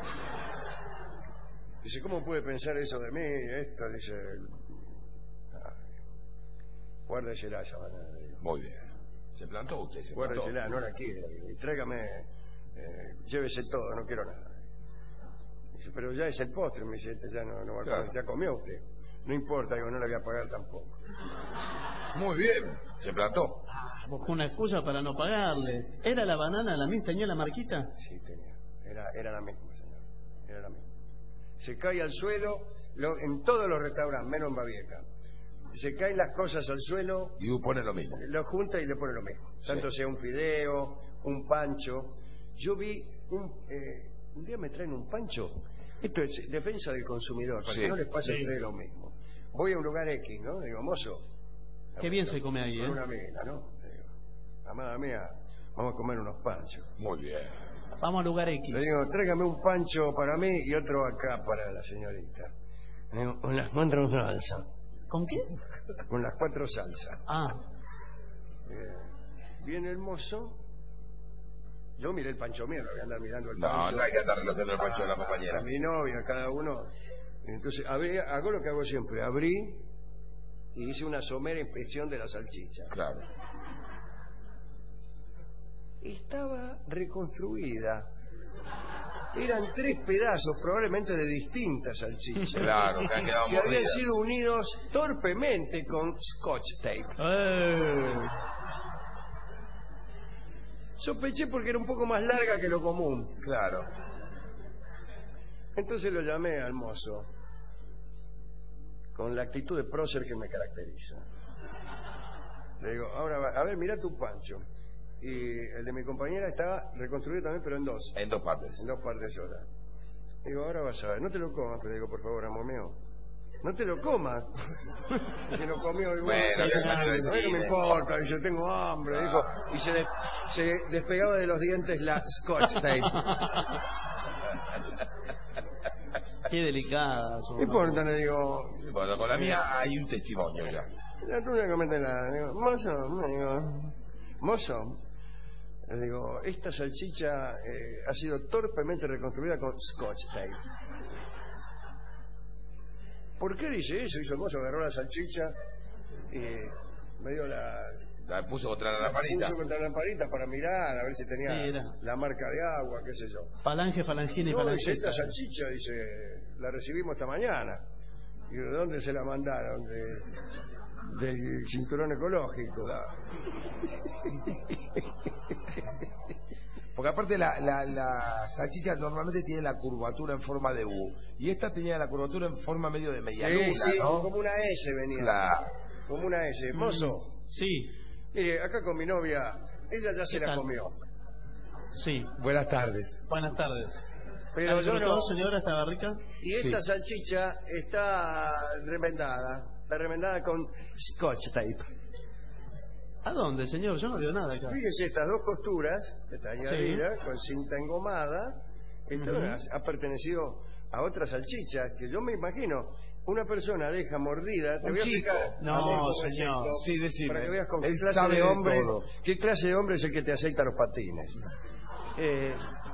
Dice, ¿cómo puede pensar eso de mí? Esto, dice, ah, guárdesela esa banana, le digo. Muy bien. ¿Se plantó usted? ¿Se plantó? Guárdesela, no la quiero. Y tráigame, eh, llévese todo, no quiero nada. Dice, pero ya es el postre, me dice, este ya no, no va a Claro. comer, ya comió usted. No importa, digo, no la voy a pagar tampoco. Muy bien. ¿Se plantó? Buscó una excusa para no pagarle. ¿Era la banana la misma? ¿Tenía la marquita? Sí, tenía. Era, era la misma, señor. Era la misma. Se cae al suelo lo- en todos los restaurantes, menos en Babieca. Se caen las cosas al suelo, Y pone lo mismo. lo junta y le pone lo mismo. Tanto Sí. sea un fideo, un pancho. Yo vi un... eh, un día me traen un pancho. Esto es defensa del consumidor, para Sí. que no les pase a Sí. ustedes lo mismo. Voy a un lugar X, ¿no? Digo, mozo. Qué bien se come ahí, Con ¿eh? una amiga, ¿no? Digo, amada mía, vamos a comer unos panchos. Muy bien. Vamos al lugar X. Le digo, tráigame un pancho para mí y otro acá para la señorita. Le digo, con las cuatro salsas. ¿Con qué? Con las cuatro salsas. Ah, Eh, viene el mozo. Yo miré el pancho mío, no voy a andar mirando el No, pancho. no hay que andar relacionando el pancho de la A compañera. mi novia, cada uno. Entonces, abrí, hago lo que hago siempre. Abrí y hice una somera inspección de la salchicha. Claro. Estaba reconstruida. Eran tres pedazos, probablemente de distintas salchichas. Claro, que han quedado que habían mordidas. sido unidos torpemente con scotch tape. Eh. Sospeché porque era un poco más larga que lo común. Claro. Entonces lo llamé al mozo con la actitud de prócer que me caracteriza. Le digo, ahora va, a ver, mira tu pancho. Y el de mi compañera estaba reconstruido también, pero en dos. En dos partes. En dos partes solas. Digo, ahora vas a ver, no te lo comas, pero digo, por favor, amor mío, no te lo comas. Se lo comió igual. Bueno, que salió del no, no me cine. importa, yo tengo hambre, Ah. dijo. Y se, de- se despegaba de los dientes la scotch tape. Qué delicada. su No importa, le digo. Bueno, con la mía hay un testimonio ya. La tuya coméntela. Digo, mozo, me digo, mozo, le digo, esta salchicha eh, ha sido torpemente reconstruida con scotch tape. ¿Por qué dice eso? Hizo el mozo, agarró la salchicha y me dio la... La puso contra la la lamparita. puso contra la lamparita para mirar, a ver si tenía Sí, era. la marca de agua, qué sé yo. Falange, falangina y No, dice, falangeta. esta salchicha, dice, la recibimos esta mañana. ¿Y de dónde se la mandaron? De, del cinturón ecológico. Porque aparte la, la, la salchicha normalmente tiene la curvatura en forma de U. Y esta tenía la curvatura en forma medio de media luna, Sí, sí, ¿no? como una S venía. La... Como una S. Mozo, Sí, mire, acá con mi novia, ella ya se ¿Qué la tal? comió. sí. Buenas tardes. Buenas tardes. Pero ¿La yo disfrutó, no. señora? ¿Estaba rica? Y esta Sí. salchicha está remendada. Está remendada con scotch tape. ¿A dónde, señor? Yo no veo nada acá. Fíjese, estas dos costuras que están Sí. añadidas con cinta engomada, esto Ujú. ha, ha pertenecido a otra salchicha que yo me imagino. Una persona deja mordida. Te Un voy a chico. explicar. No, Amigo, señor. esto, Sí, decime. Para que veas con qué Él clase sabe de de hombre, todo. qué clase de hombre es el que te aceita los patines. Eh,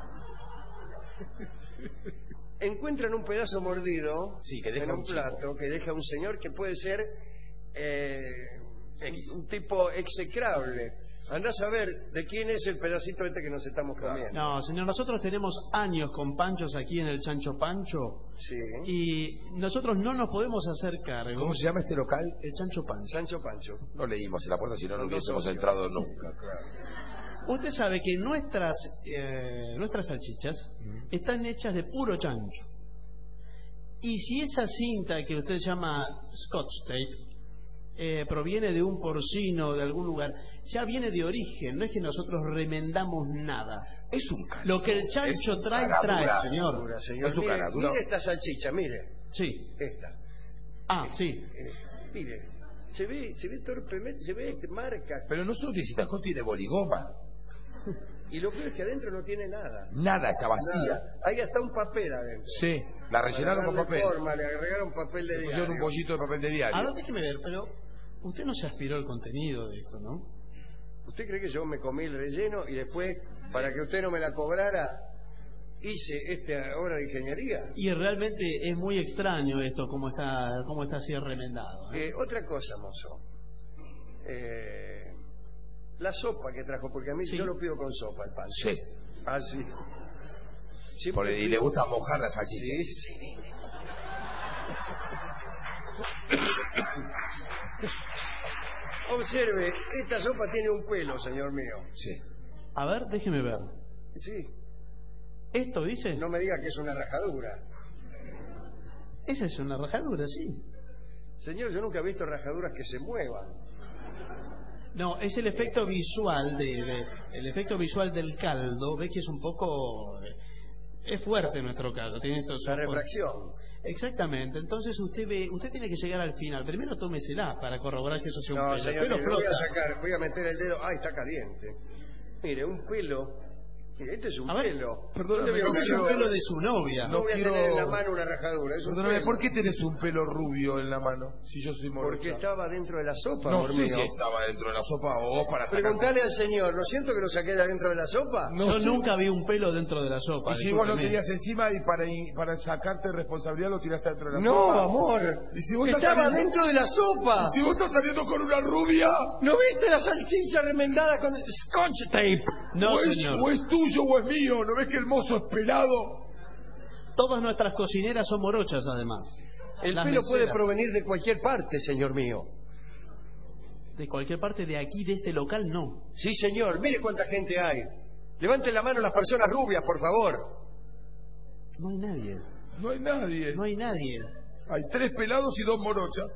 encuentran un pedazo mordido Sí, que deja en un, un chico. plato que deja un señor que puede ser eh, un tipo execrable. Andás a ver de quién es el pedacito este que nos estamos comiendo. No, señor, nosotros tenemos años con panchos aquí en el Chancho Pancho Sí. y nosotros no nos podemos hacer cargo. ¿Cómo se llama este local? El Chancho Pancho. Sancho Pancho. No leímos en la puerta, si no, no Con dos hubiésemos socios. entrado nunca. Claro. Usted sabe que nuestras eh, nuestras salchichas están hechas de puro chancho. Y si esa cinta que usted llama Scotch Tape eh, proviene de un porcino de algún lugar, ya viene de origen, no es que nosotros remendamos nada. Es un caldo. Lo que el chancho Es trae, caradura. trae, señor. Dura, señor. Es un Mire, caradura. mire esta salchicha, mire. Sí. Esta. Ah, sí. Eh, mire. Se ve, se ve torpemente, se ve marcas. Pero no solo tiene cintajón, tiene boligoma. Y lo peor es que adentro no tiene nada. Nada, está vacía. Nada. Hay hasta un papel adentro. Sí. La rellenaron Para con darle papel. forma, le agregaron papel de Le pusieron un diario. pollito de papel de diario. Ahora déjeme ver, pero usted no se aspiró el contenido de esto, ¿no? ¿Usted cree que yo me comí el relleno y después, para que usted no me la cobrara, hice esta obra de ingeniería? Y realmente es muy extraño esto, cómo está, cómo está así remendado. ¿eh? Eh, otra cosa, mozo. Eh, la sopa que trajo, porque a mí Sí. yo lo pido con sopa, el pan. Sí. Ah, sí. Siempre Por- y pido- le gusta mojar la salchicha. Sí, sí. Observe, esta sopa tiene un pelo, señor mío. Sí. A ver, déjeme ver. Sí, ¿Esto dice? no me diga que es una rajadura. Esa es una rajadura, sí. Señor, yo nunca he visto rajaduras que se muevan. No, es el efecto visual de, de- el efecto visual del caldo. Ve que es un poco eh, es fuerte nuestro caldo. Tiene estos La ojos- refracción. Exactamente. Entonces usted ve, usted tiene que llegar al final. Primero tómesela para corroborar que eso sea un No, pelo. señor, Pero mire, lo voy a flota. sacar, voy a meter el dedo. Ay, está caliente. Mire, un pelo. Mire, este es un A ver, pelo. perdóname, ¿Dónde veo Ese es yo? un pelo de su novia. No voy a quiero- tener en la mano una rajadura. Es un Perdóname, pelo. ¿por qué tenés un pelo rubio en la mano? Si yo soy morocha. Porque estaba dentro de la sopa, No amor sé mío. si estaba dentro de la sopa o vos para sacar. Preguntale al señor, ¿no siento que lo saqué de adentro de la sopa? No Yo sé. nunca vi un pelo dentro de la sopa. Y si vos lo discúlpeme. tenías encima y para, para sacarte responsabilidad lo tiraste dentro de la No, sopa. amor. ¿Y si vos estás Estaba saliendo- dentro de la sopa. Si vos estás saliendo con una rubia. ¿No viste la salchicha remendada con scotch tape? No, o es, señor. o es tuyo o es mío. ¿No ves que el mozo es pelado? Todas nuestras cocineras son morochas, además. El Las pelo puede meseras. provenir de cualquier parte, señor mío. De cualquier parte de aquí, de este local, no. Sí, señor. Mire cuánta gente hay. Levanten la mano las personas rubias, por favor. No hay nadie. No hay nadie. No hay nadie. Hay tres pelados y dos morochas.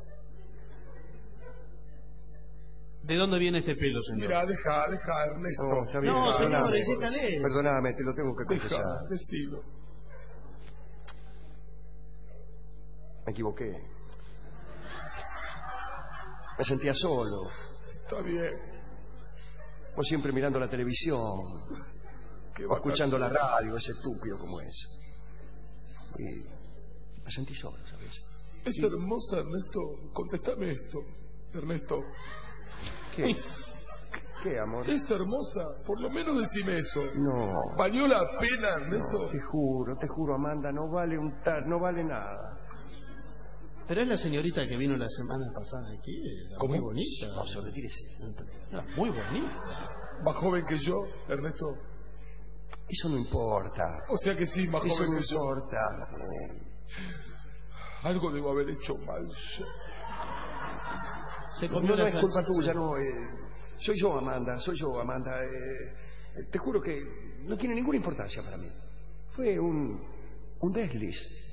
¿De dónde viene este pelo, señor? Mira, deja, deja, Ernesto. No, está bien, No, perdóname. señor, decítale. Perdóname, te lo tengo que Deja, confesar. decilo. Me equivoqué. Me sentía solo. Está bien. O siempre mirando la televisión. Qué O escuchando la vacaciones. radio, ese estúpido como es. Y me sentí solo, ¿sabes? Es hermosa, Ernesto. Contéstame esto. Ernesto. ¿Qué? ¿Qué, amor? Es hermosa. Por lo menos decime eso. No. ¿Valió la pena, Ernesto? No, te juro, te juro, Amanda, no vale un tar, no vale nada. Pero es la señorita que vino la semana pasada aquí. Era ¿Cómo? muy bonita. No, se retírese. Era muy bonita. Más joven que yo, Ernesto. Eso no importa. O sea que sí, más Eso joven no que yo. importa. Algo debo haber hecho mal yo. Se No, comió no la es culpa salchicha. tuya, no. eh, soy yo, Amanda, soy yo, Amanda. eh, te juro que no tiene ninguna importancia para mí. Fue un, un desliz.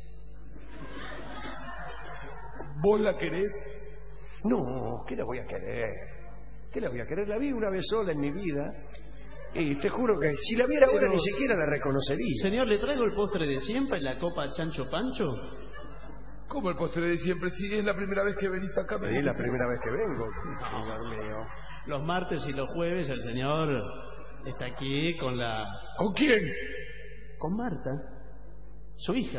¿Vos la querés? No, ¿qué la voy a querer? ¿Qué la voy a querer? La vi una vez sola en mi vida y te juro que si la viera ahora Pero- ni siquiera la reconocería. Señor, ¿le traigo el postre de siempre, la copa Chancho Pancho? ¿Cómo el postre de siempre? Si es la primera vez que venís acá. me Es la dijiste. primera vez que vengo, señor mío. Los martes y los jueves el señor está aquí con la... ¿Con quién? con Marta, su hija.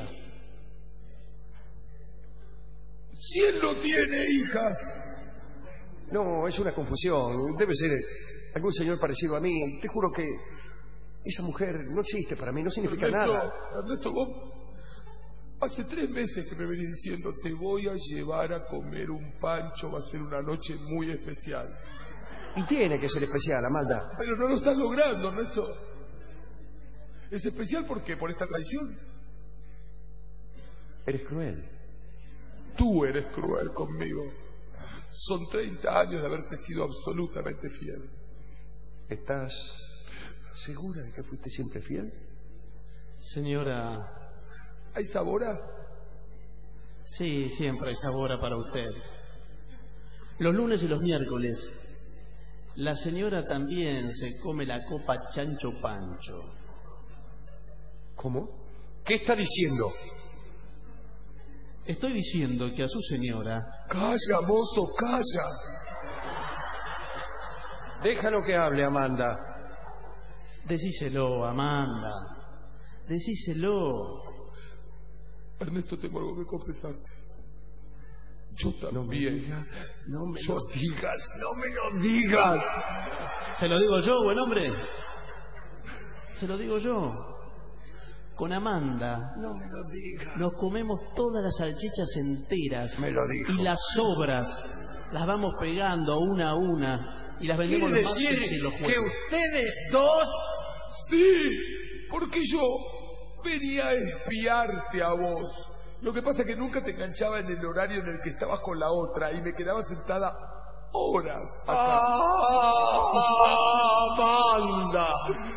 Si él no tiene hijas. No, es una confusión. Debe ser algún señor parecido a mí. Te juro que esa mujer no existe para mí, no significa Ernesto, nada. Ernesto, vos hace tres meses que me venís diciendo te voy a llevar a comer un pancho, va a ser una noche muy especial. Y tiene que ser especial, Amanda. Pero no lo estás logrando, Ernesto. ¿Es especial por qué? ¿Por esta traición? Eres cruel. Tú eres cruel conmigo. Son treinta años de haberte sido absolutamente fiel. ¿Estás segura de que fuiste siempre fiel? Señora, ¿Hay sabora? sí, siempre hay sabora para usted. Los lunes y los miércoles, la señora también se come la copa Chancho Pancho. ¿Cómo? ¿Qué está diciendo? Estoy diciendo que a su señora... Calla, mozo, calla. Déjalo que hable, Amanda. Decíselo, Amanda. Decíselo. Ernesto, tengo algo que confesarte. Yo No me también. digas, no me Yo- lo digas, no me lo digas. ¿Se lo digo yo, buen hombre? Se lo digo yo. Con Amanda No me lo digas. nos comemos todas las salchichas enteras. Me lo dijo. Y las sobras las vamos pegando una a una y las vendemos ¿Quiere los decir martes y los que jueves. ustedes dos... Sí, porque yo venía a espiarte a vos. Lo que pasa es que nunca te enganchaba en el horario en el que estabas con la otra y me quedaba sentada horas acá. ¡Amanda!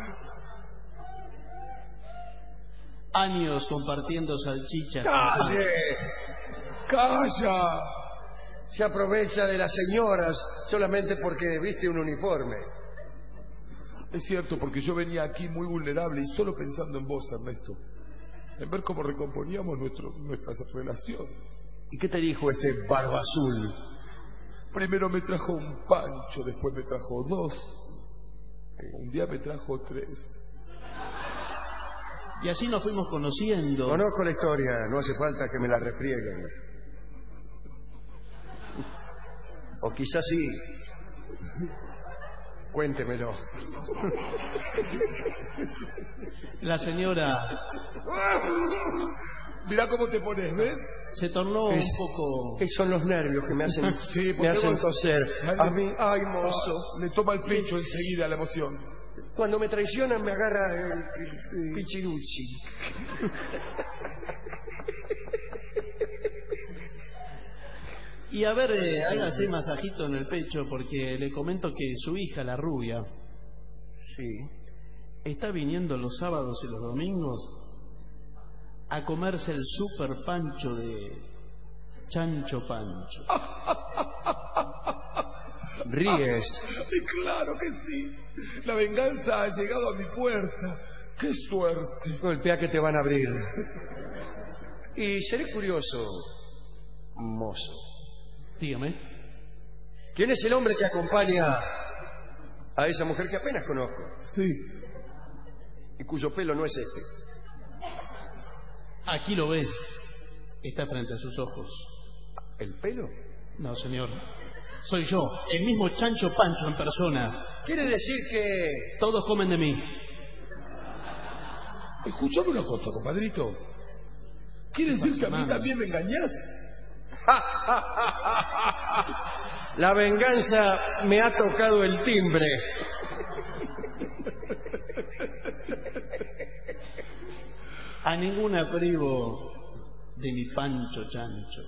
Años compartiendo salchichas. ¡Calle! ¡Calla! Se aprovecha de las señoras solamente porque viste un uniforme. Es cierto, porque yo venía aquí muy vulnerable y solo pensando en vos, Ernesto. En ver cómo recomponíamos nuestro, nuestra relación. ¿Y qué te dijo este barba azul? Primero me trajo un pancho, después me trajo dos. Un día me trajo tres. Y así nos fuimos conociendo. Conozco la historia, no hace falta que me la refrieguen. O quizás sí. Cuéntemelo. La señora Mirá cómo te pones, ¿ves? se tornó Es- un poco... Esos son los nervios que me hacen, Sí, me porque hacen vos- toser. Ay, A mí, ay, mozo. Le toma el pecho enseguida la emoción. Cuando me traicionan me agarra el, el pichiruchi. Y a ver, eh, hágase masajito en el pecho porque le comento que su hija, la rubia, Sí. está viniendo los sábados y los domingos a comerse el super pancho de Chancho Pancho. Ríes. Y claro que sí. La venganza ha llegado a mi puerta. ¡Qué suerte! Golpea que te van a abrir. Y seré curioso, mozo. Dígame. ¿Quién es el hombre que acompaña a esa mujer que apenas conozco? Sí. Y cuyo pelo no es este. Aquí lo ve. Está frente a sus ojos. ¿El pelo? No, señor. Soy yo, el mismo Chancho Pancho en persona. Quiere decir que... Todos comen de mí. Escuchame una cosa, compadrito. ¿Quiere decir que a mí también me engañás? La venganza me ha tocado el timbre. A ningún abrigo de mi Pancho Chancho.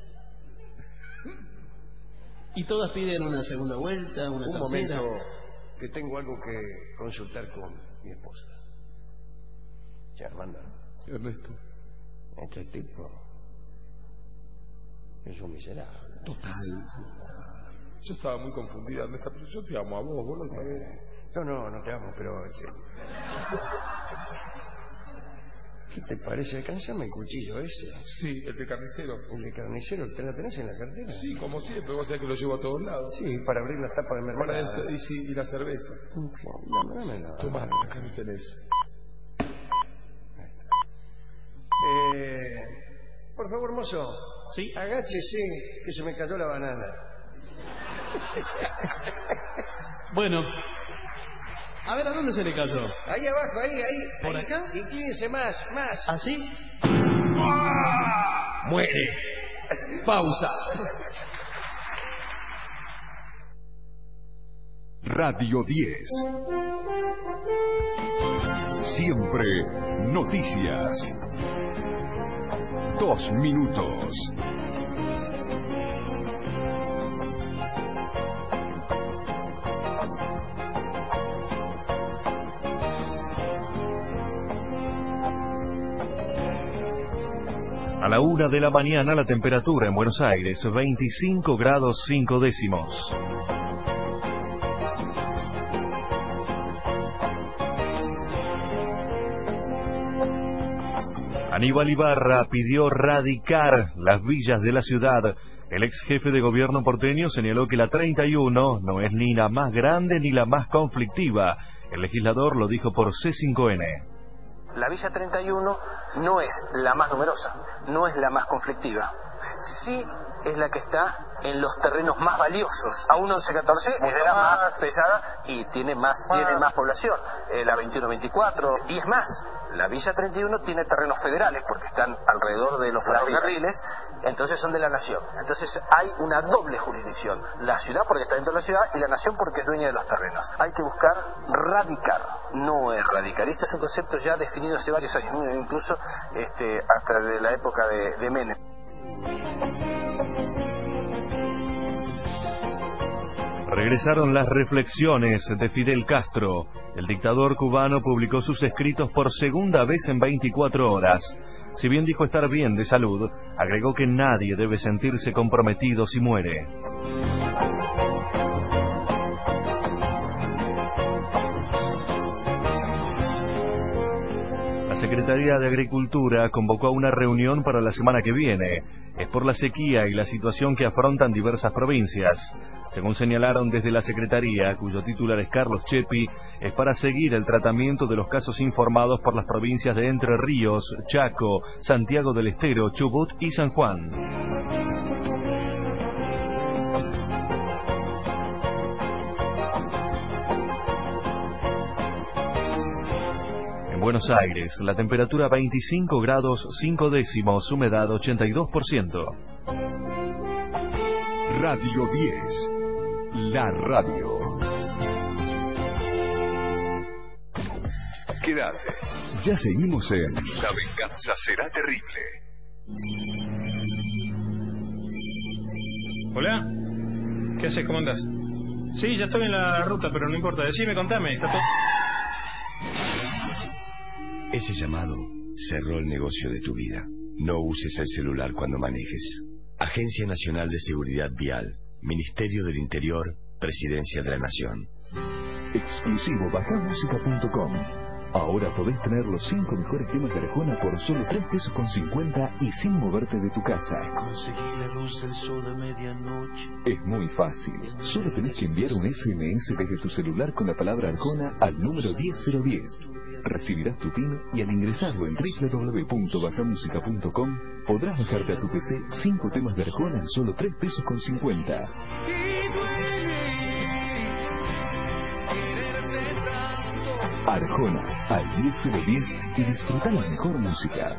Y todas piden una segunda vuelta, una Un tercera. momento, que tengo algo que consultar con mi esposa. Ya, Armando. Ernesto. Este tipo es un miserable. Total. Yo estaba muy confundida, Ernesto, pero yo te amo a vos, vos lo sabés. No, no, no te amo, pero... este, ¿qué te parece? Alcanzame el cuchillo ese. Sí, el de carnicero. El de carnicero, ¿te la tenés en la cartera? Sí, como siempre, vos sabés que lo llevo a todos lados. Sí, para abrir la tapa de Para mermelada. esto, y, sí, y la cerveza. Dame, dámela. Tomá, acá me tenés. Eh, por favor, mozo. Sí. Agáchese, que se me cayó la banana. Bueno. A ver, ¿a dónde se le cayó? Ahí abajo, ahí, ahí. ¿Por ahí. acá? Inclínese más, más. ¿Así? Muere. Pausa. Radio diez. Siempre noticias. Dos minutos. A la una de la mañana la temperatura en Buenos Aires, veinticinco grados cinco décimos. Aníbal Ibarra pidió radicar las villas de la ciudad. El ex jefe de gobierno porteño señaló que la treinta y uno no es ni la más grande ni la más conflictiva. El legislador lo dijo por C cinco N. La Villa treinta y uno no es la más numerosa, no es la más conflictiva. Sí es la que está en los terrenos más valiosos. A uno once catorce es de la más pesada y tiene más, tiene más población. Eh, la veintiuno veinticuatro. Y es más, la Villa treinta y uno tiene terrenos federales porque están alrededor de los ferrocarriles, entonces son de la nación. Entonces hay una doble jurisdicción. La ciudad porque está dentro de la ciudad y la nación porque es dueña de los terrenos. Hay que buscar radicar, no erradicar. Este es un concepto ya definido hace varios años, incluso este, hasta de la época de, de Menem. Regresaron las reflexiones de Fidel Castro. El dictador cubano publicó sus escritos por segunda vez en veinticuatro horas. Si bien dijo estar bien de salud, agregó que nadie debe sentirse comprometido si muere. La Secretaría de Agricultura convocó a una reunión para la semana que viene. Es por la sequía y la situación que afrontan diversas provincias. Según señalaron desde la Secretaría, cuyo titular es Carlos Chepi, es para seguir el tratamiento de los casos informados por las provincias de Entre Ríos, Chaco, Santiago del Estero, Chubut y San Juan. En Buenos Aires, la temperatura veinticinco grados cinco décimos, humedad ochenta y dos por ciento. Radio diez. La radio. Quédate. Ya seguimos en La venganza será terrible. Hola. ¿Qué haces? ¿Cómo andás? Sí, ya estoy en la ruta, pero no importa. Decime, contame. Está todo... Ese llamado cerró el negocio de tu vida. No uses el celular cuando manejes. Agencia Nacional de Seguridad Vial, Ministerio del Interior, Presidencia de la Nación. Exclusivo baja música punto com. Ahora podés tener los cinco mejores temas de Arjona por solo tres pesos con cincuenta y sin moverte de tu casa. Conseguí la luz del sol de medianoche. Es muy fácil. Solo tenés que enviar un S M S desde tu celular con la palabra Arjona al número diez cero diez. Recibirás tu PIN y al ingresarlo en doble u doble u doble u punto baja música punto com podrás bajarte a tu P C cinco temas de Arjona en solo tres pesos con cincuenta. Arjona, al diez cero diez y disfruta la mejor música.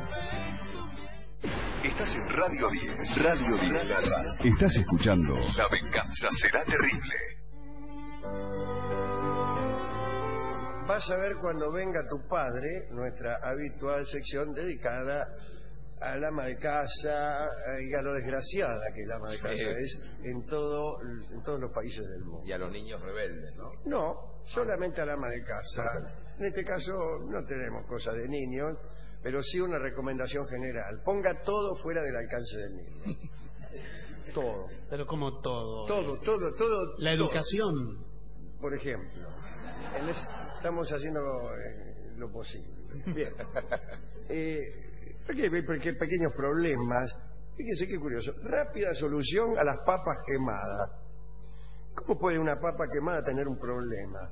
Estás en Radio diez. Radio diez. Estás escuchando La venganza será terrible. Vas a ver cuando venga tu padre, nuestra habitual sección dedicada al ama de casa y a lo desgraciada que el ama de casa sí. es en, todo, en todos los países del mundo. Y a los niños rebeldes, ¿no? No, solamente al ama de casa. En este caso no tenemos cosas de niños, pero sí una recomendación general. Ponga todo fuera del alcance del niño. Todo. Pero como todo. Todo, todo, todo. La todo. Educación. Por ejemplo. En es, estamos haciendo eh, lo posible. Bien. eh, Porque, porque pequeños problemas. Fíjense qué curioso. Rápida solución a las papas quemadas. ¿Cómo puede una papa quemada tener un problema?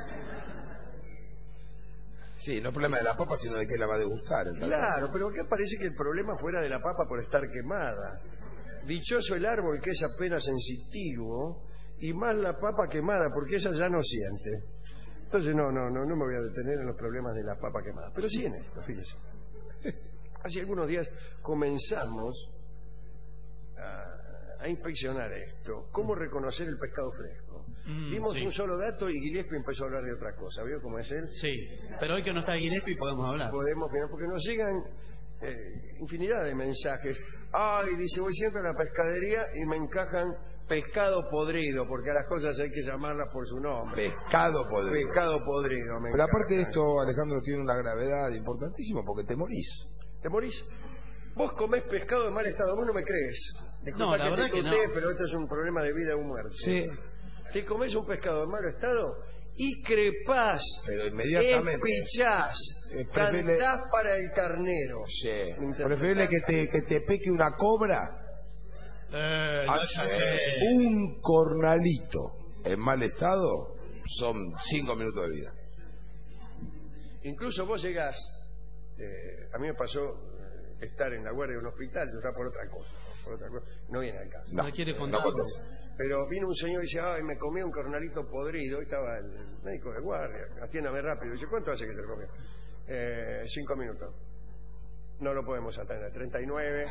Sí, no es problema de la papa, sino de que la va a degustar. Claro, pero acá parece que el problema fuera de la papa por estar quemada. Dichoso el árbol que es apenas sensitivo y más la papa quemada, porque esa ya no siente. Entonces no, no, no, no me voy a detener en los problemas de la papa quemada. Pero sí en esto, fíjese. Hace algunos días comenzamos a, a inspeccionar esto. ¿Cómo reconocer el pescado fresco? Mm, Dimos sí. un solo dato y Gillespie empezó a hablar de otra cosa. ¿Vio cómo es él? Sí, pero hoy que no está Gillespie podemos hablar. Podemos, porque nos llegan eh, infinidad de mensajes. Ay, dice, voy siempre a la pescadería y me encajan pescado podrido, porque a las cosas hay que llamarlas por su nombre. Pescado podrido. Pescado podrido, me Pero encajan. aparte de esto, Alejandro, tiene una gravedad importantísima porque te morís. ¿Te morís? Vos comés pescado en mal estado, vos no me crees. Disculpa no, la que verdad te que conté, no. pero esto es un problema de vida o muerte. Sí. Te comés un pescado en mal estado y crepás, pero inmediatamente espichás, eh, preferible... cantás para el carnero. Sí. Preferible que te, que te peque una cobra. Eh, ah, no eh, un cornalito en mal estado son cinco minutos de vida. Incluso vos llegás, eh, a mí me pasó eh, estar en la guardia de un hospital, yo estaba por otra cosa, por otra cosa, no viene al caso. No, no quiere contar. No, pero vino un señor y dice, ay, me comí un cornalito podrido, y estaba el médico de guardia, atiéndame rápido, dice, ¿cuánto hace que te lo comió? Eh, cinco minutos. No lo podemos atender, treinta y nueve.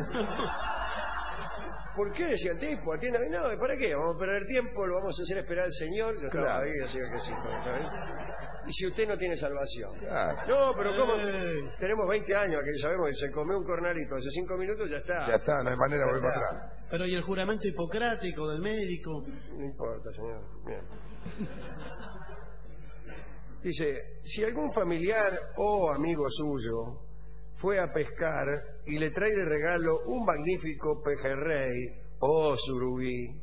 ¿Por qué? Decía el tipo, atiéndame, no, ¿para qué? Vamos a perder tiempo, lo vamos a hacer esperar al señor. Yo estaba claro. ahí, así que sí, y si usted no tiene salvación. Claro. No, pero ¿cómo? Eh. Tenemos veinte años que sabemos que se comió un cornalito hace cinco minutos, ya está. Ya está, no hay manera de volver para atrás. Pero ¿y el juramento hipocrático del médico? No importa, señor. Bien. Dice, si algún familiar o amigo suyo fue a pescar y le trae de regalo un magnífico pejerrey o surubí.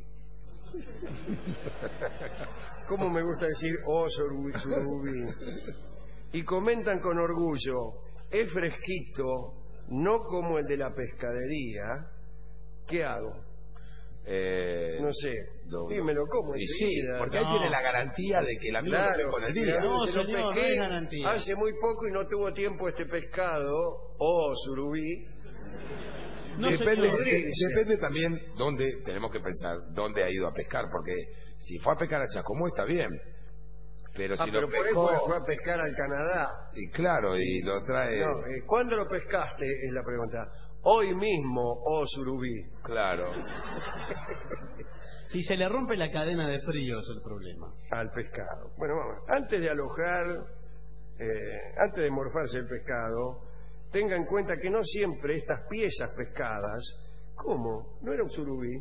¿Cómo me gusta decir oh surubí, surubí? Y comentan con orgullo, es fresquito, no como el de la pescadería, ¿qué hago? Eh, no sé, no, dímelo, ¿cómo? Y sí, porque no. ahí tiene la garantía de que el amigo claro, lo con el día. No, señor, no hay garantía. Hace muy poco y no tuvo tiempo este pescado, o surubí. No, depende, de, depende también dónde, tenemos que pensar, dónde ha ido a pescar, porque si fue a pescar a Chacomú está bien, pero si ah, pero lo por pescó... eso fue a pescar al Canadá. Y claro, y lo trae... No, eh, ¿cuándo lo pescaste? Es la pregunta. Hoy mismo, oh surubí. Claro. Si se le rompe la cadena de frío es el problema. Al pescado. Bueno, vamos. Antes de alojar, eh, antes de morfarse el pescado, tenga en cuenta que no siempre estas piezas pescadas ¿Cómo? ¿No era un surubí?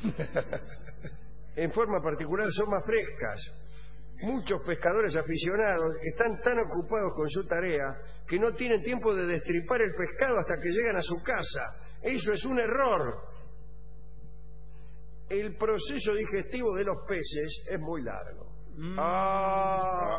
En forma particular son más frescas. Muchos pescadores aficionados están tan ocupados con su tarea que no tienen tiempo de destripar el pescado hasta que llegan a su casa. Eso es un error. El proceso digestivo de los peces es muy largo. Mm. Ah.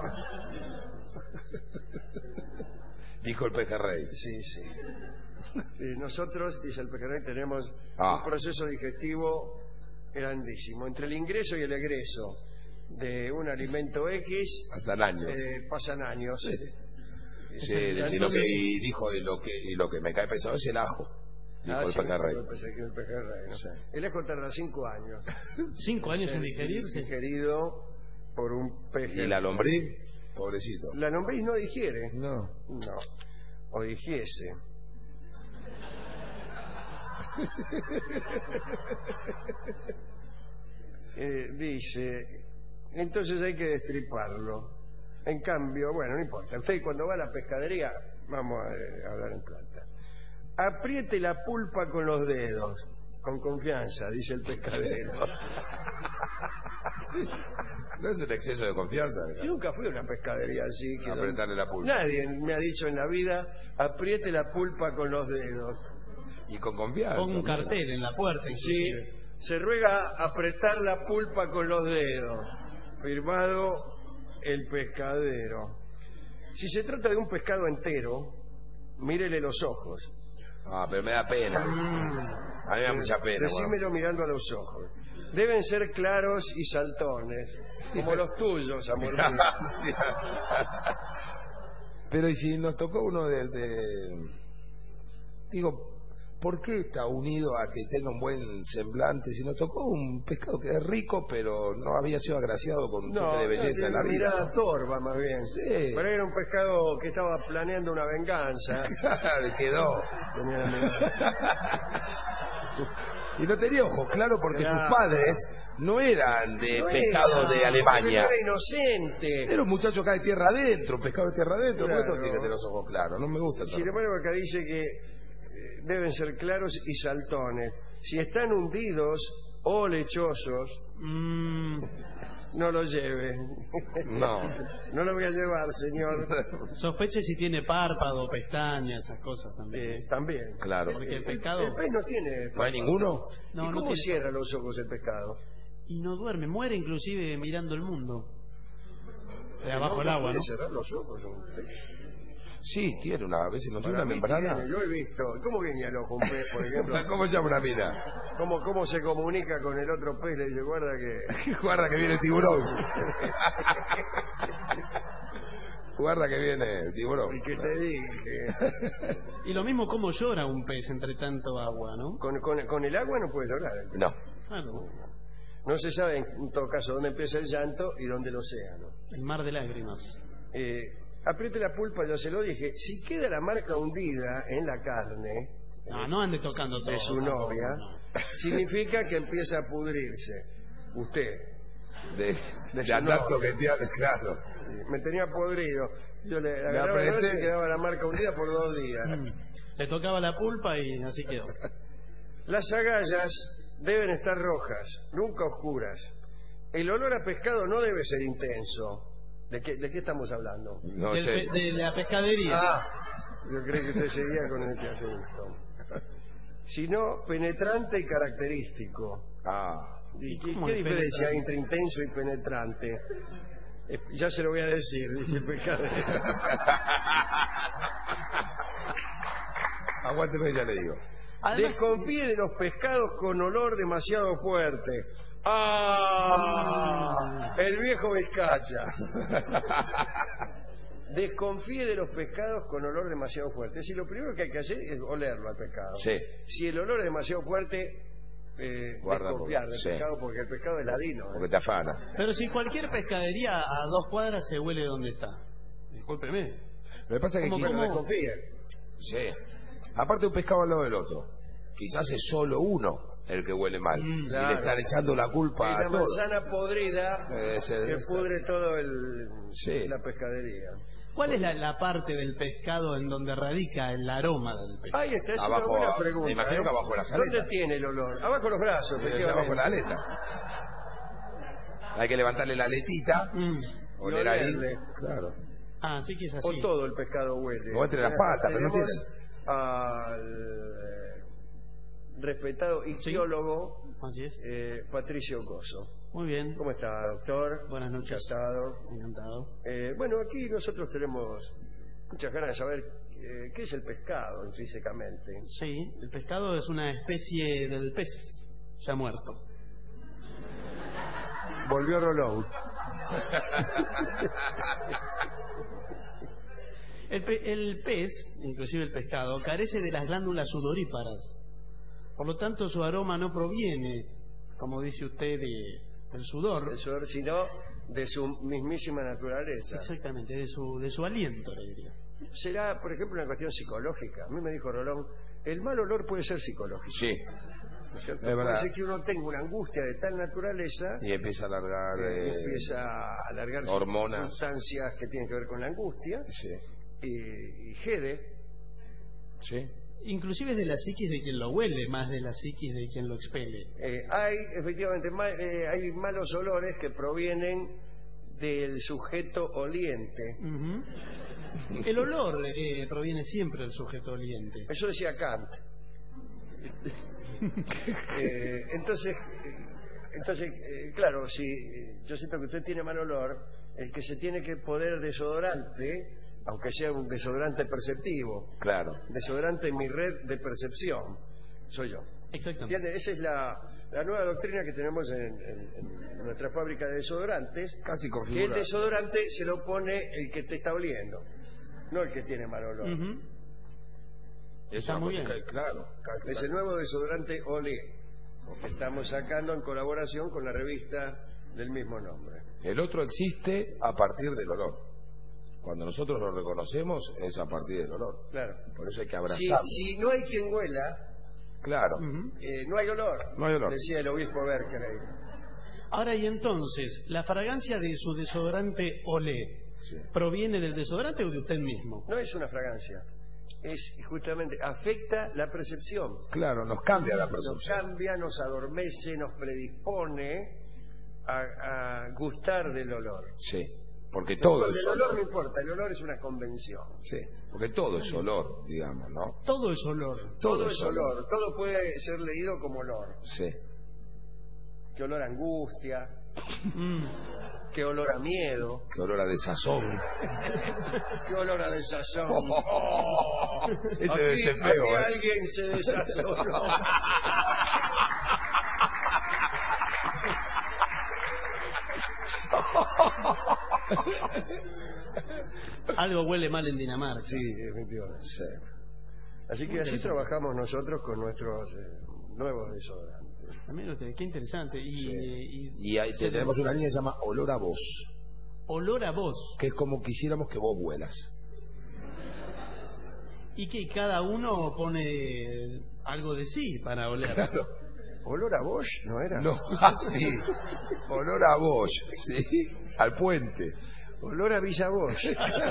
Dijo el pejerrey. Sí, sí. Y nosotros, dice el pejerrey, tenemos ah. un proceso digestivo grandísimo. Entre el ingreso y el egreso de un alimento X pasan años. Eh, pasan años. Sí, sí, y, lo que, y dijo y lo que y lo que me cae pesado es el ajo. Dijo ah, el, sí, pejerrey. el pejerrey. ¿No? Sí. El ajo tarda cinco años. ¿Cinco años en digerirse? Digerido por un pejerrey. ¿Y la lombriz? Pobrecito. La lombriz no digiere. No. No. O digiese. eh, dice, entonces hay que destriparlo. En cambio, bueno, no importa. Usted cuando va a la pescadería, vamos a, a hablar en plata. Apriete la pulpa con los dedos, con confianza, dice el pescadero. No es un exceso de confianza. Yo nunca fui a una pescadería así. Que apretarle la pulpa. Nadie me ha dicho en la vida, apriete la pulpa con los dedos. Y con confianza. Con un cartel en la puerta. Sí, se ruega apretar la pulpa con los dedos. Firmado el pescadero. Si se trata de un pescado entero, mírele los ojos. Ah, pero me da pena. Mm. A mí me da mucha pena. Decímelo bueno. Mirando a los ojos. Deben ser claros y saltones, como los tuyos, amor mío. Pero y si nos tocó uno de, de... Digo, ¿por qué está unido a que tenga un buen semblante? Si nos tocó un pescado que es rico, pero no había sido agraciado con un no, toque de belleza no, en la vida. Mirada torva, más bien. Sí. Pero era un pescado que estaba planeando una venganza. Claro, quedó. Tenía la mirada. Y no tenía ojos, claro, porque claro. sus padres no eran de no pescado era, de Alemania. Era inocente. Era un muchacho acá de tierra adentro, pescado de tierra adentro. Claro. ¿Por qué tiene los ojos claros? No me gusta. Sin embargo, acá dice que deben ser claros y saltones. Si están hundidos o lechosos, mmm, no lo lleve. No. No lo voy a llevar, señor. Sospeche si tiene párpado, pestañas, esas cosas también. Eh, también. Claro. Porque el pescado... El pez no tiene... ¿No hay ninguno? No, ¿Y cómo no cierra los ojos el pescado? Y no duerme, muere inclusive mirando el mundo. De abajo del agua, ¿no? cerrar los ojos un pez. Sí, tiene una, a veces no tiene una membrana. Tiene, yo he visto. ¿Cómo viene al ojo un pez, por ejemplo? ¿Cómo se llama una mina? ¿Cómo, ¿Cómo se comunica con el otro pez? Le dice, guarda que... guarda que viene el tiburón. Guarda que viene el tiburón. Y que te dije. Y lo mismo, cómo llora un pez entre tanto agua, ¿no? Con, con, con el agua no puede llorar. No. Ah, no. No se sabe, en todo caso, dónde empieza el llanto y dónde el océano. El mar de lágrimas. Eh... Apriete la pulpa, ya se lo dije. Si queda la marca hundida en la carne, no, no ande tocando todo, de su novia, no, no. Significa que empieza a pudrirse. Usted, de, de, de tanto que te hace, claro. Me tenía podrido. Yo le agarraba la y quedaba la marca hundida por dos días. Mm. Le tocaba la pulpa y así quedó. Las agallas deben estar rojas, nunca oscuras. El olor a pescado no debe ser intenso. ¿De qué, ¿De qué estamos hablando? No de, sé. De, de la pescadería. Ah, yo creo que usted seguía con este asunto. Sino penetrante y característico. Ah. ¿Y qué, qué diferencia hay entre intenso y penetrante? Eh, ya se lo voy a decir, dice el pescadero. Aguánteme, ya le digo. Además, desconfíe de los pescados con olor demasiado fuerte. ¡Ah! El viejo Vizcacha. Desconfíe de los pescados con olor demasiado fuerte. Es decir, lo primero que hay que hacer es olerlo al pescado. Sí. Si el olor es demasiado fuerte, eh, desconfiar del sí. pescado, porque el pescado es ladino. ¿eh? Porque te afana. Pero si cualquier pescadería a dos cuadras se huele donde está. Discúlpeme. Lo que pasa es que ¿Cómo, quizás... ¿Cómo desconfíe? Sí. Aparte un pescado al lado del otro. Quizás es solo uno el que huele mal. Mm, claro. Y le están echando la culpa y a la todo. manzana podrida Ese, que ese. pudre todo el, sí. la pescadería. ¿Cuál es la, la parte del pescado en donde radica el aroma del pescado? Ahí está, es Abajo, una buena pregunta. me imagino que ¿eh? abajo de las ¿Dónde aletas. tiene el olor? Abajo los brazos, Pero efectivamente. abajo la aleta. Hay que levantarle la aletita, Mm. oler ahí. olerle. Claro. Ah, sí que es así. O todo el pescado huele. O entre las patas, pero no Tenemos al eh, respetado ictiólogo Así es. eh, Patricio Coso. Muy bien. ¿Cómo está, doctor? Buenas noches. Encantado. Encantado. Eh, bueno, aquí nosotros tenemos muchas ganas de saber eh, qué es el pescado intrínsecamente. Sí, el pescado es una especie del pez ya muerto. Volvió Rolón. El, pe- el pez, inclusive el pescado, carece de las glándulas sudoríparas. Por lo tanto, su aroma no proviene, como dice usted, de, del sudor. El sudor, sino de su mismísima naturaleza. Exactamente, de su, de su aliento, le diría. Será, por ejemplo, una cuestión psicológica. A mí me dijo Rolón, el mal olor puede ser psicológico. Sí. ¿No es cierto? Es Puede verdad. ser que uno tenga una angustia de tal naturaleza Y empieza a alargar que eh, empieza a alargar hormonas. sustancias que tienen que ver con la angustia Sí. y, y jede. Sí. Inclusive es de la psiquis de quien lo huele, más de la psiquis de quien lo expele. Eh, hay, efectivamente, ma- eh, hay malos olores que provienen del sujeto oliente. Ujú. El olor eh, proviene siempre del sujeto oliente. Eso decía Kant. Eh, entonces, eh, entonces eh, claro, si eh, yo siento que usted tiene mal olor, el que se tiene que poner desodorante, aunque sea un desodorante perceptivo, Claro. desodorante en mi red de percepción, soy yo. Exactamente. ¿Entiende? Esa es la, la nueva doctrina que tenemos en, en- en nuestra fábrica de desodorantes, Casi que el configura. desodorante se lo pone el que te está oliendo, no el que tiene mal olor. Ujú. Eso Está es muy porque- bien. Claro. casi- Es el nuevo desodorante Olé, que estamos sacando en colaboración con la revista del mismo nombre. El otro existe a partir del olor. Cuando nosotros lo reconocemos es a partir del olor. Claro. Por eso hay que Si, abrazarlo. si no hay quien huela, Claro. Ujú. eh, no hay olor, No hay olor. decía el obispo Berkeley. Ahora, y entonces, ¿la fragancia de su desodorante Olé Sí. proviene del desodorante o de usted mismo? No es una fragancia, es justamente, afecta la percepción. Claro, nos cambia la Nos percepción. cambia, nos adormece, nos predispone a, a gustar del olor. Sí. Porque todo Del es olor no olor. importa, el olor es una convención. Sí. Porque todo es olor, digamos, ¿no? Todo es olor. Todo es olor, todo puede ser leído como olor. Sí. ¿Qué olor a angustia? Mm. ¿Qué olor a miedo? Qué olor a desazón. ¿Qué olor a desazón? Ese debe Aquí- ser feo, aquí ¿eh? alguien se desazonó. Algo huele mal en Dinamarca. Sí, efectivamente. Así que así trabajamos nosotros con nuestros eh, nuevos desodorantes. También usted, qué interesante. Y, Sí. y- Y ahí te- tenemos una línea que se llama olor a voz, olor a voz. que es como quisiéramos que vos vuelas. Y que cada uno pone algo de sí para oler. Claro. ¿Olor a Bosch no era? No, así. Olor a vos, ¿sí? Al puente. Olor a Villa Bosch.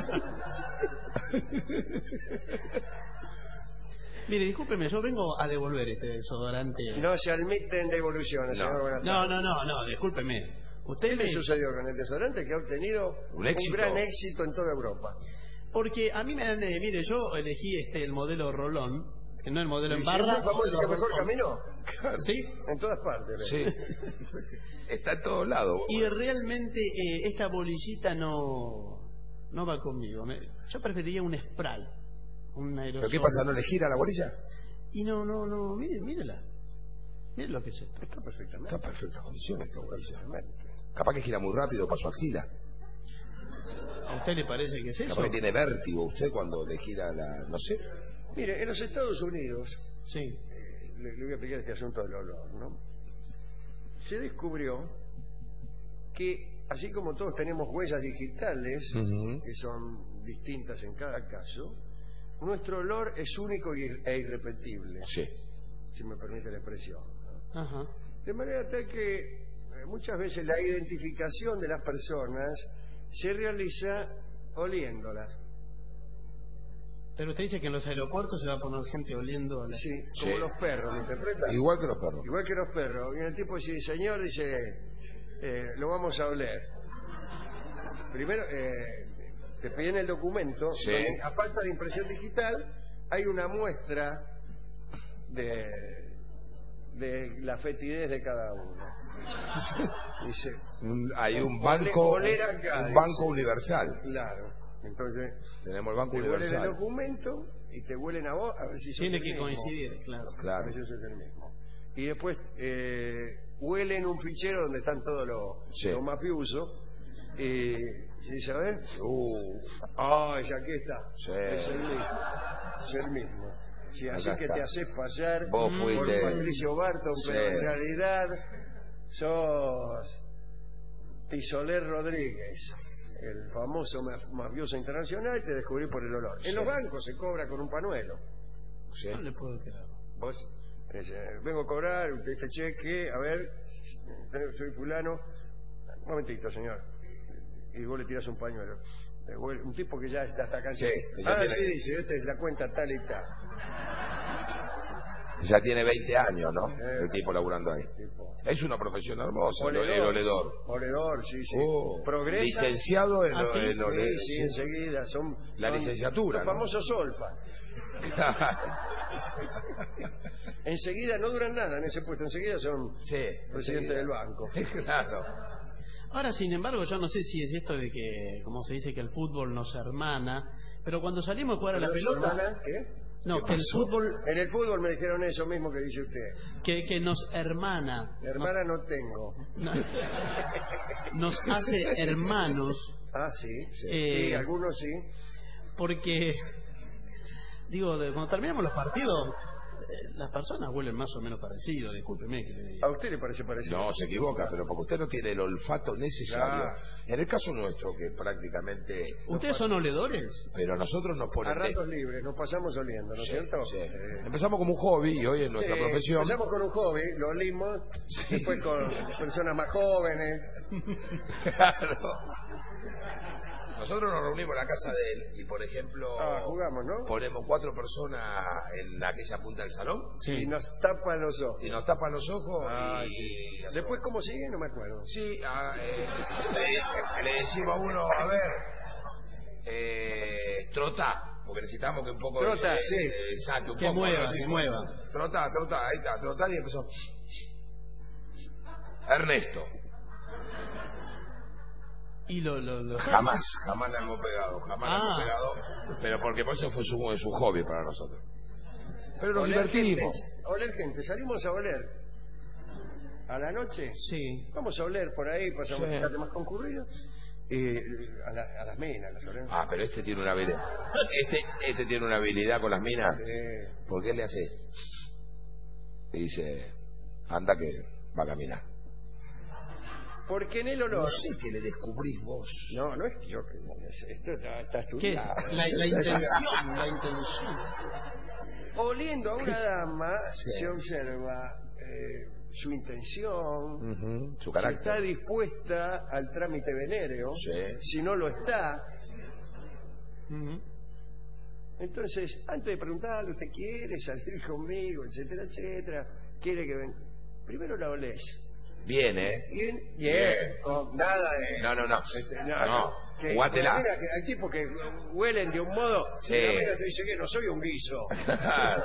Mire, discúlpeme, yo vengo a devolver este desodorante. No se admiten devoluciones, No. señor. Buenas No, tardes. no, no, no, discúlpeme. Usted ¿Qué me... le sucedió con el desodorante que ha obtenido Un éxito. gran éxito en toda Europa? Porque a mí me dan de... Mire, yo elegí este el modelo Rolón, que no el modelo en ¿Y barra. siempre es famoso que mejor Rolón. camino? ¿Sí? En todas partes. Sí. Está en todos lados. Y realmente eh, esta bolillita no no va conmigo. Me- yo preferiría un spray, un aerosol. ¿Pero qué pasa? ¿No le gira la bolilla? Y no, no, no, mire, mírela. Mire lo que es esto. Está perfectamente. Está en perfectas condiciones esta bolilla. Capaz que gira muy rápido para su axila. ¿A usted le parece que es eso? Capaz que tiene vértigo usted cuando le gira la... no sé. Mire, en los Estados Unidos, Sí. eh, le, le voy a explicar este asunto del olor, ¿no? Se descubrió que, así como todos tenemos huellas digitales, Ujú. que son distintas en cada caso, nuestro olor es único y- e irrepetible, Sí. si me permite la expresión, ¿no? Ajá. De manera tal que eh, muchas veces la identificación de las personas se realiza oliéndolas. Pero usted dice que en los aeropuertos se va a poner gente oliendo a la... Sí, como Sí. los perros, ¿me interpreta? Igual que los perros. Igual que los perros. Y el tipo dice, señor, dice, eh, lo vamos a oler. Primero, eh, te piden el documento, Sí. donde, a falta de impresión digital, hay una muestra de, de la fetidez de cada uno. Dice, Un- hay un ole- banco, oler acá, un dice. banco universal. Claro. Entonces, Tenemos el banco te huelen el universal. documento y te huelen a vos a ver si sos Tiene el que mismo. coincidir, claro. Claro. A ver si sos el mismo. Y después eh, huelen un fichero donde están todos los, Sí. los mafiosos. Y, ¿sí sabes? Uh, Ah, ya aquí está. Sí. Es el mismo. Es el mismo. Sí, así Acá que está. te haces pasar Vos por fuiste- Patricio Barton, Sí. pero en realidad sos Tisoler Rodríguez, el famoso ma- mafioso internacional, y te descubrí por el olor. Sí. En los bancos se cobra con un panuelo. sí. No le puedo quedar. Vos, eh, vengo a cobrar usted este cheque, a ver, soy fulano. Un momentito, señor. Y vos le tirás un pañuelo. Eh, huele- Un tipo que ya está hasta acá. Sí, que ya Ah, tiene- sí, dice, esta es la cuenta tal y tal. Ya tiene veinte años, ¿no? Eh. El tipo laburando ahí. Tipo. Es una profesión hermosa, el- Oledor. el oledor. Oledor, sí, sí. Oh, Progresa. licenciado en, Ah, ¿sí? en oledor. Sí, sí, enseguida. Son, La son licenciatura, Los ¿no? famosos solfa. Enseguida no duran nada en ese puesto. Enseguida son Sí, presidente enseguida. del banco. Claro. Ahora, sin embargo, yo no sé si es esto de que, como se dice, que el fútbol nos hermana, pero cuando salimos a jugar a la ¿Su pelota... hermana? ¿Qué? No, ¿Qué que el pasó? fútbol En el fútbol me dijeron eso mismo que dice usted. que, que nos hermana, Hermana no tengo. nos, nos hace hermanos, Ah, sí. Sí, Eh, Sí, algunos sí. porque, digo, de- cuando terminamos los partidos, eh, las personas huelen más o menos parecido, discúlpeme que le diga. ¿A usted le parece parecido? No, se equivoca, pero porque usted no tiene el olfato necesario. Claro. En el caso nuestro, que prácticamente... ¿Ustedes son oledores? Pero nosotros nos A ponen... ratos libres, nos pasamos oliendo, ¿no es Sí, cierto? sí. Eh, Empezamos como un hobby y hoy es nuestra sí, profesión. Empezamos con un hobby, lo olimos, Sí. después con personas más jóvenes. Claro. Nosotros nos reunimos en la casa de él y, por ejemplo, Ah, jugamos, ¿no? ponemos cuatro personas en aquella punta del salón Y nos tapan los ojos. y nos tapan los ojos Ah, y... sí. Después, ¿cómo sigue? No me acuerdo. Sí, ah, eh, le, le decimos a uno, a ver, eh, trotá, porque necesitamos que un poco... Trota, eh, sí. eh, saque un Que poco. mueva, ¿no? que mueva. Trotá, trotá, ahí está, trotá y empezó. Ernesto. Y lo, lo, lo- Jamás, jamás le hemos pegado, jamás le Ah. hemos pegado, pero porque por eso fue su, su hobby para nosotros. Pero nos Oler divertimos. gente, oler gente, salimos a oler. A la noche, Sí. vamos a oler por ahí, pasamos Sí. a calle más concurrido. Y a, la- a las minas, las olemos. Ah, pero este tiene una habilidad. Este, este tiene una habilidad con las minas. Eh, Porque él le hace. Y dice, anda que va a caminar. porque en el olor. No sé qué le descubrís vos. No, no es que yo que. Esto está, está ¿Qué? estudiado. La, la intención, la intención. Oliendo a una dama Sí. se observa eh, su intención, Ujú, su si está carácter. dispuesta al trámite venéreo, Sí. si no lo está. Ujú. Entonces, antes de preguntarle, ¿usted quiere salir conmigo, etcétera, etcétera? ¿Quiere que ven? Primero la olés. Bien, ¿eh? Bien, bien, Bien. con nada de... No, no, no. Este, No, que- jugátela. mira, que hay tipos que huelen de un modo, Sí. y la mina te dice que no soy un guiso, Claro.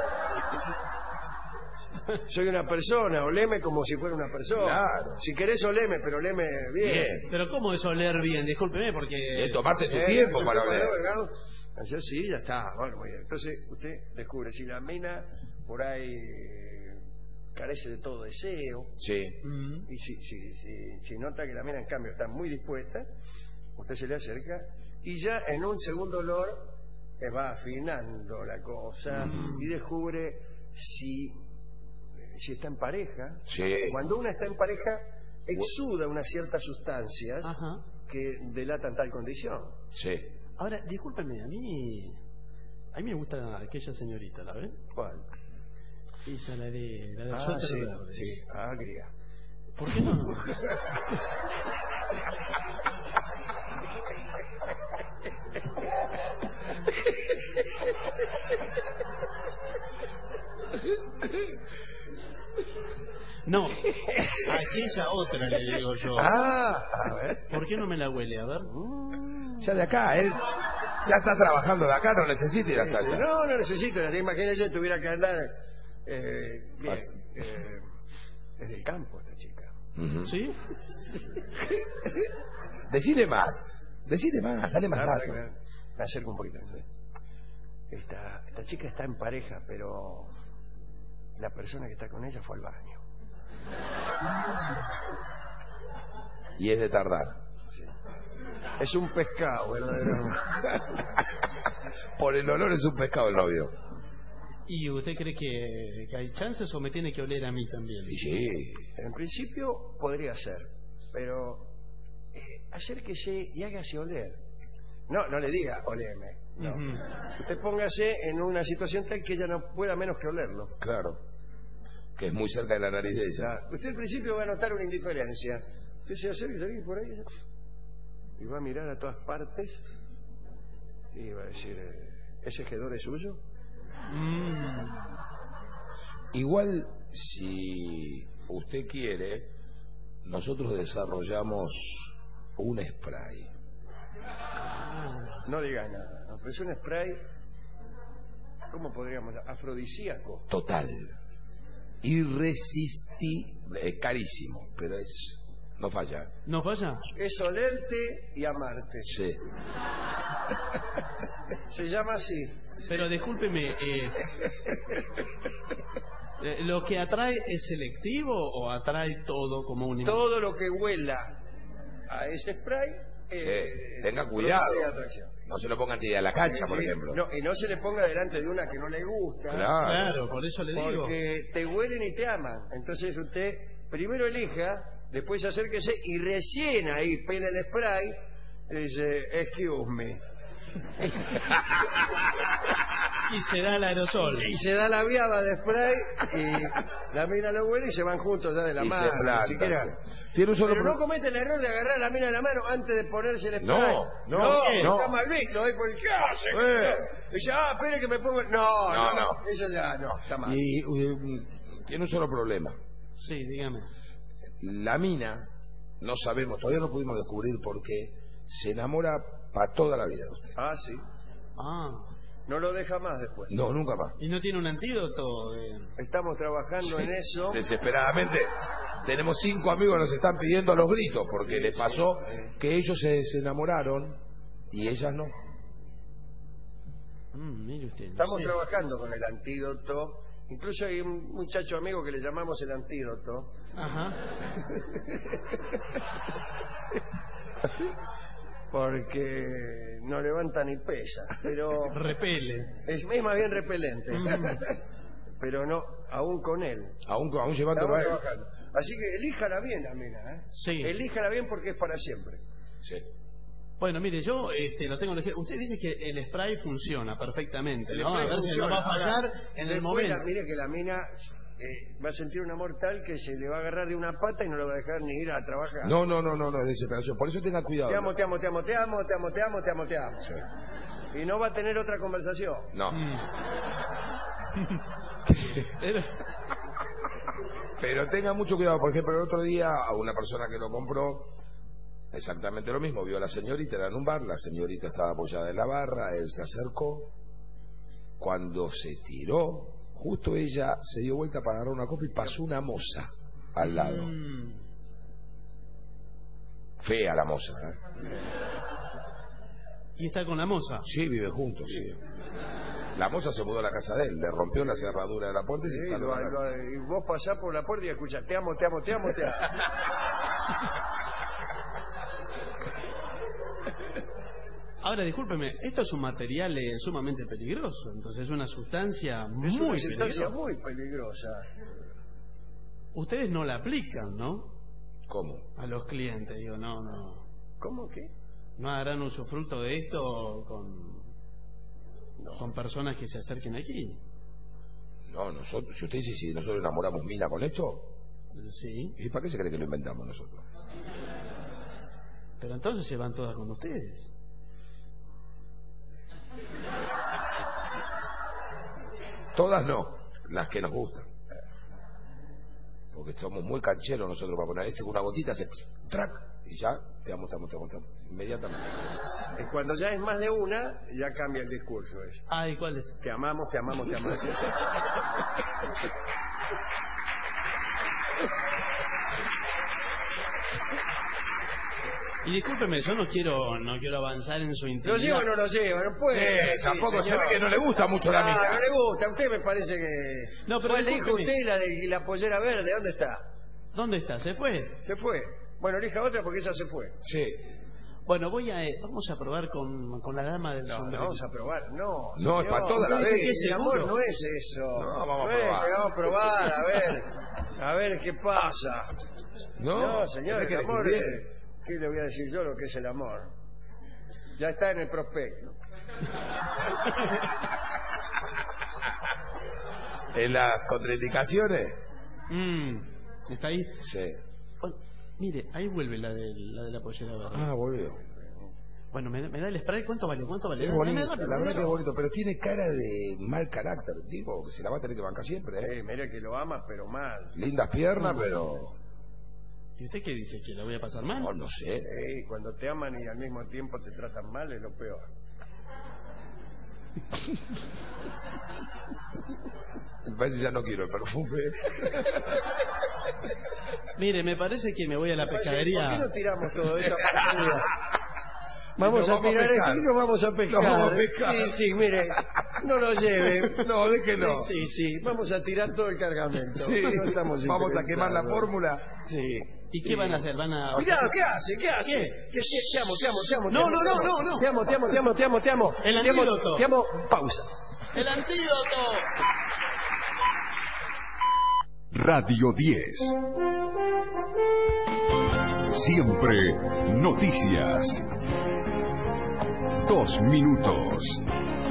soy una persona, oleme como si fuera una persona. Claro. Si querés oleme, pero oleme bien. Bien. Pero ¿cómo es oler bien? Discúlpeme porque... Eh, tomarte tu Eh, tiempo eh, para eh, oler. eh, Yo sí, ya está. Bueno, muy bien. Entonces usted descubre si la mina por ahí eh, carece de todo deseo, Sí. Mm. y si, si, si, si nota que la mina en cambio está muy dispuesta, usted se le acerca y ya en un segundo olor eh, va afinando la cosa Mm. y descubre si, si está en pareja. Sí. Cuando una está en pareja exuda unas ciertas sustancias Ajá. que delatan tal condición. Sí. Ahora, discúlpeme, a mí... A mí me gusta aquella señorita, ¿la ve? ¿Cuál? Esa, la de... La del Ah, suéter sí, verde. sí, agria. ¿Por qué no? No, aquella otra le digo yo. Ah, a ver. ¿Por qué no me la huele? A ver. Ya de acá, él ya está trabajando de acá, no necesita ir hasta allá. No, no necesito. Imagínese si tuviera que andar eh, bien, eh, desde el campo esta chica. Uh-huh. ¿Sí? Decile más, decile más, dale más Ah, datos. me, me acerco un poquito. Esta, esta chica está en pareja, pero la persona que está con ella fue al baño. Y es de tardar. Sí. Es un pescado, verdaderamente. Por el olor es un pescado el novio. ¿Y usted cree que, que hay chances o me tiene que oler a mí también? Sí. En principio podría ser, pero eh, acérquese y hágase oler. No, no le diga oleme. No. Uh-huh. Usted póngase en una situación tal que ella no pueda menos que olerlo. Claro. Que es muy cerca de la nariz de ella. Claro. Usted al principio va a notar una indiferencia. Usted se acerca y se por ahí y va a mirar a todas partes y va a decir, eh, ¿ese hedor es suyo? Mm. Igual, si usted quiere, nosotros desarrollamos un spray. No diga nada. No, pero es un spray, ¿cómo podríamos? Afrodisíaco. Total. Irresistible. Es carísimo, pero es... No falla. ¿No falla? Es olerte y amarte. Sí. Se llama así. Pero discúlpeme, eh, eh, ¿lo que atrae es selectivo o atrae todo como un... Todo lo que huela a ese spray... Eh, Sí. Tenga cuidado. produce atracción. No se lo ponga antes de ir a la cancha, por Sí, ejemplo. no, y no se le ponga delante de una que no le gusta. Claro. Claro, por eso le digo. Porque te huelen y te aman. Entonces usted primero elija, después acérquese y recién ahí pela el spray y dice, excuse me. Y se da el aerosol. Y se da la viaba de spray y la mina lo huele y se van juntos ya de la Y se mano. ni plantan. siquiera. Tiene un solo Pero no pro- comete el error de agarrar a la mina de la mano antes de ponerse el spray. No, no, no, no. está mal visto. ¿eh? Porque, ¿qué hace? Eh. Dice, ah, espere que me pongo... No, No, no, no. eso ya no, está mal. Y uh, tiene un solo problema. Sí, dígame. La mina, no sabemos, todavía no pudimos descubrir por qué, se enamora para toda la vida de usted. Ah, sí. Ah. No lo deja más después. No, nunca más. ¿Y no tiene un antídoto? De... Estamos trabajando Sí, en eso. Desesperadamente. Tenemos cinco amigos que nos están pidiendo a los gritos porque Sí, les sí, pasó sí. que ellos se, se enamoraron y ellas no. Mm, mire usted. no Estamos sé. trabajando con el antídoto. Incluso hay un muchacho amigo que le llamamos el antídoto. Ajá. Porque no levanta ni pesa. Pero Repele. es, es más bien repelente. Pero no, aún con él. Aún, aún llevando Estamos a él. trabajando. Así que elíjala bien la mina, ¿eh? Sí. Elíjala bien porque es para siempre. Sí. Bueno, mire, yo este, lo tengo elegido. Usted dice que el spray funciona perfectamente, El ¿no? spray A ver si funciona. no va a fallar Ahora, en el después la- momento. mire que la mina eh, va a sentir un amor tal que se le va a agarrar de una pata y no lo va a dejar ni ir a trabajar. No, no, no, no, no, es desesperación. Por eso tenga cuidado. Te amo, te amo, te amo, te amo, te amo, te amo, te amo, te amo. Y no va a tener otra conversación. No. Mm. Pero- Pero tenga mucho cuidado. Por ejemplo, el otro día a una persona que lo compró, exactamente lo mismo. Vio a la señorita, era en un bar, la señorita estaba apoyada en la barra, él se acercó. Cuando se tiró, justo ella se dio vuelta para agarrar una copa y pasó una moza al lado. Mm. Fea la moza, ¿eh? ¿Y está con la moza? Sí, vive juntos, sí. La moza se mudó a la casa de él, le rompió la cerradura de la puerta y se Sí, instaló lo- en la casa. lo- y vos pasás por la puerta y escuchás, te amo, te amo, te amo, te amo. Ahora, discúlpeme, esto es un material eh, sumamente peligroso, entonces es una sustancia muy Es una sustancia peligrosa. muy peligrosa. Ustedes no la aplican, ¿no? ¿Cómo? A los clientes, digo, no, no. ¿Cómo que? ¿No harán usufructo de esto con, con personas que se acerquen aquí? No, nosotros, si usted dice si nosotros enamoramos mina con esto, Sí, ¿y para qué se cree que lo inventamos nosotros? pero entonces se van todas con ustedes. todas no, las que nos gustan. Porque somos muy cancheros nosotros para poner este con una gotita, se track y ya te amo, te amo, te amo, te amo, inmediatamente. Y cuando ya es más de una, ya cambia el discurso. Eso. Ay, ¿cuál es? Te amamos, te amamos, te amamos. Y discúlpeme, yo no quiero no quiero avanzar en su intimidad. ¿Lo lleva o no lo lleva? No puede. Sí, tampoco se ve que no le gusta mucho la mía. mina. No le gusta, a usted me parece que... No, pero ¿cuál le dijo discúlpeme. usted la de la pollera verde? ¿Dónde está? ¿Dónde está? ¿Se fue? Se fue. Bueno, elija otra porque esa se fue. Sí. Bueno, voy a eh, vamos a probar con, con la dama del No, sombrero. no vamos a probar, no. No, es para toda la Usted dice vez. que el amor no es eso. No, vamos a es, probar. que vamos a probar, a ver. A ver qué pasa. No, No, señor, ¿usted el cree amor que es... viene? ¿Qué le voy a decir yo lo que es el amor? Ya está en el prospecto. ¿En las contraindicaciones? Mm, ¿está ahí? Sí. Bueno, mire, ahí vuelve la de la, de la pollera verde. Ah, volvió. Bueno, ¿me, me da el spray? ¿Cuánto vale? ¿Cuánto vale? Es Dame bonito, rápido, la verdad que rápido. es bonito, pero tiene cara de mal carácter, tipo, que se la va a tener que bancar siempre, ¿eh? Eh, mire que lo ama, pero mal. Lindas piernas, pero... ¿Y usted qué dice? ¿Que la voy a pasar mal? No, no sé. Eh, cuando te aman y al mismo tiempo te tratan mal es lo peor. Me parece que ya no quiero el perfume. Mire, me parece que me voy a la ¿Por pescadería. qué no tiramos todo eso? Vamos Nos a vamos a tirar pescar. esto y nos vamos a pescar. Nos vamos a pescar. Sí, sí, mire, no lo lleve. No, de que no. Sí, sí, vamos a tirar todo el cargamento. Sí. No estamos Vamos a quemar la interesados. fórmula. Sí. ¿Y qué van a hacer? ¿Van a...? Cuidado, ¿qué hace? ¿Qué hace? ¿Qué? ¿Qué, qué? Te amo, te amo, te amo. No, te amo, no, te amo. no, no, no. Te amo, te amo, te amo, te amo, te amo. El Te amo, antídoto. Te amo, pausa. ¡El antídoto! Radio diez. Siempre noticias. Dos minutos.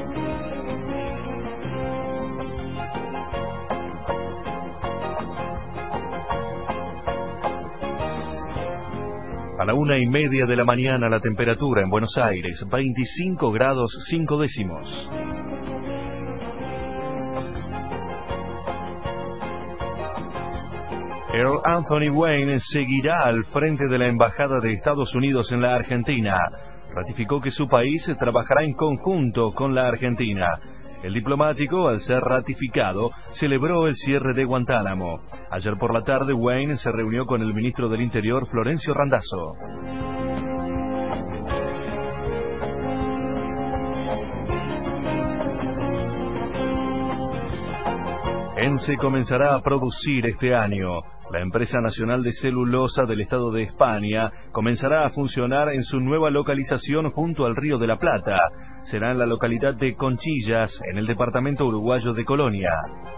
A la una y media de la mañana la temperatura en Buenos Aires, veinticinco grados cinco décimos. Earl Anthony Wayne seguirá al frente de la Embajada de Estados Unidos en la Argentina. Ratificó que su país trabajará en conjunto con la Argentina. El diplomático, al ser ratificado, celebró el cierre de Guantánamo. Ayer por la tarde, Wayne se reunió con el ministro del Interior, Florencio Randazzo. ENCE comenzará a producir este año. La empresa nacional de celulosa del Estado de España comenzará a funcionar en su nueva localización junto al Río de la Plata. Será en la localidad de Conchillas, en el departamento uruguayo de Colonia.